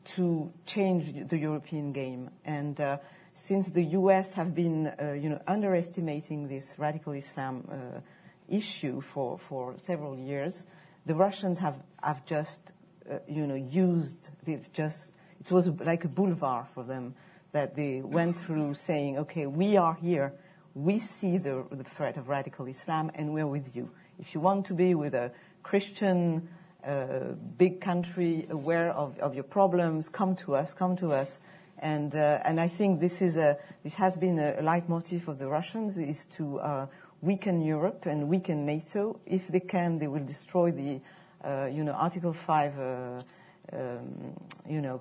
to change the European game. And uh, since the U S have been, uh, you know, underestimating this radical Islam uh, issue for, for several years, the Russians have, have just, uh, you know, used, they've just, it was like a boulevard for them that they went through saying, okay, we are here. We see the, the threat of radical Islam, and we're with you. If you want to be with a Christian uh, big country aware of, of your problems, come to us, come to us. And uh, and I think this is a this has been a leitmotif of the Russians, is to uh, weaken Europe and weaken NATO. If they can, they will destroy the uh, you know Article five. Uh, Um, you know,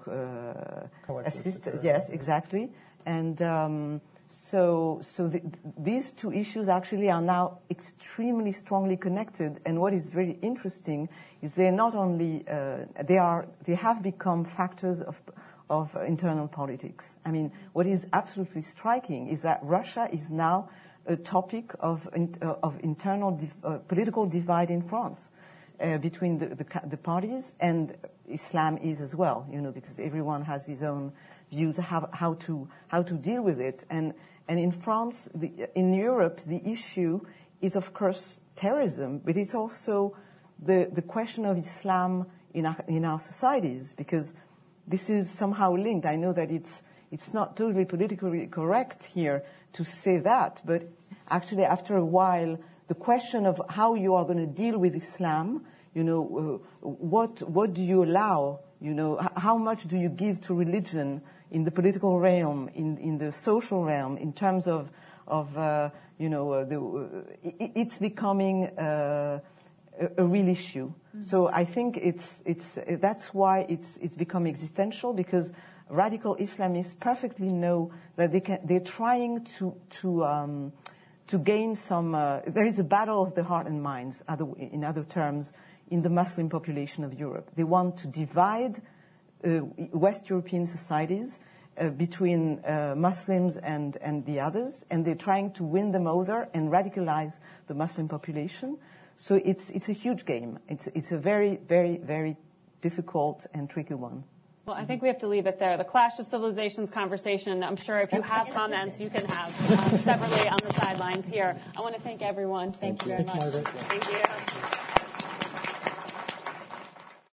uh, assist. Yes, exactly. And um, so, so the, these two issues actually are now extremely strongly connected. And what is very interesting is they're not only uh, they are they have become factors of of internal politics. I mean, what is absolutely striking is that Russia is now a topic of uh, of internal div- uh, political divide in France. Uh, between the, the, the parties, and Islam is as well, you know, because everyone has his own views how, how to how to deal with it. And and in France, the, in Europe, the issue is of course terrorism, but it's also the the question of Islam in our, in our societies, because this is somehow linked. I know that it's it's not totally politically correct here to say that, but actually, after a while, the question of how you are going to deal with Islam, you know, uh, what what do you allow, you know, h- how much do you give to religion in the political realm, in in the social realm, in terms of of uh, you know, uh, the, uh, it, it's becoming uh, a, a real issue. Mm-hmm. So I think it's it's uh, that's why it's it's become existential, because radical Islamists perfectly know that they can they're trying to to um, to gain some, uh, there is a battle of the heart and minds, other, in other terms, in the Muslim population of Europe. They want to divide uh, West European societies uh, between uh, Muslims and, and the others, and they're trying to win them over and radicalize the Muslim population. So it's, it's a huge game. It's, it's a very, very, very difficult and tricky one.
Well, I think we have to leave it there. The Clash of Civilizations conversation, I'm sure if you have comments, you can have um, separately on the sidelines here. I want to thank everyone. Thank, thank you very much. Thank you.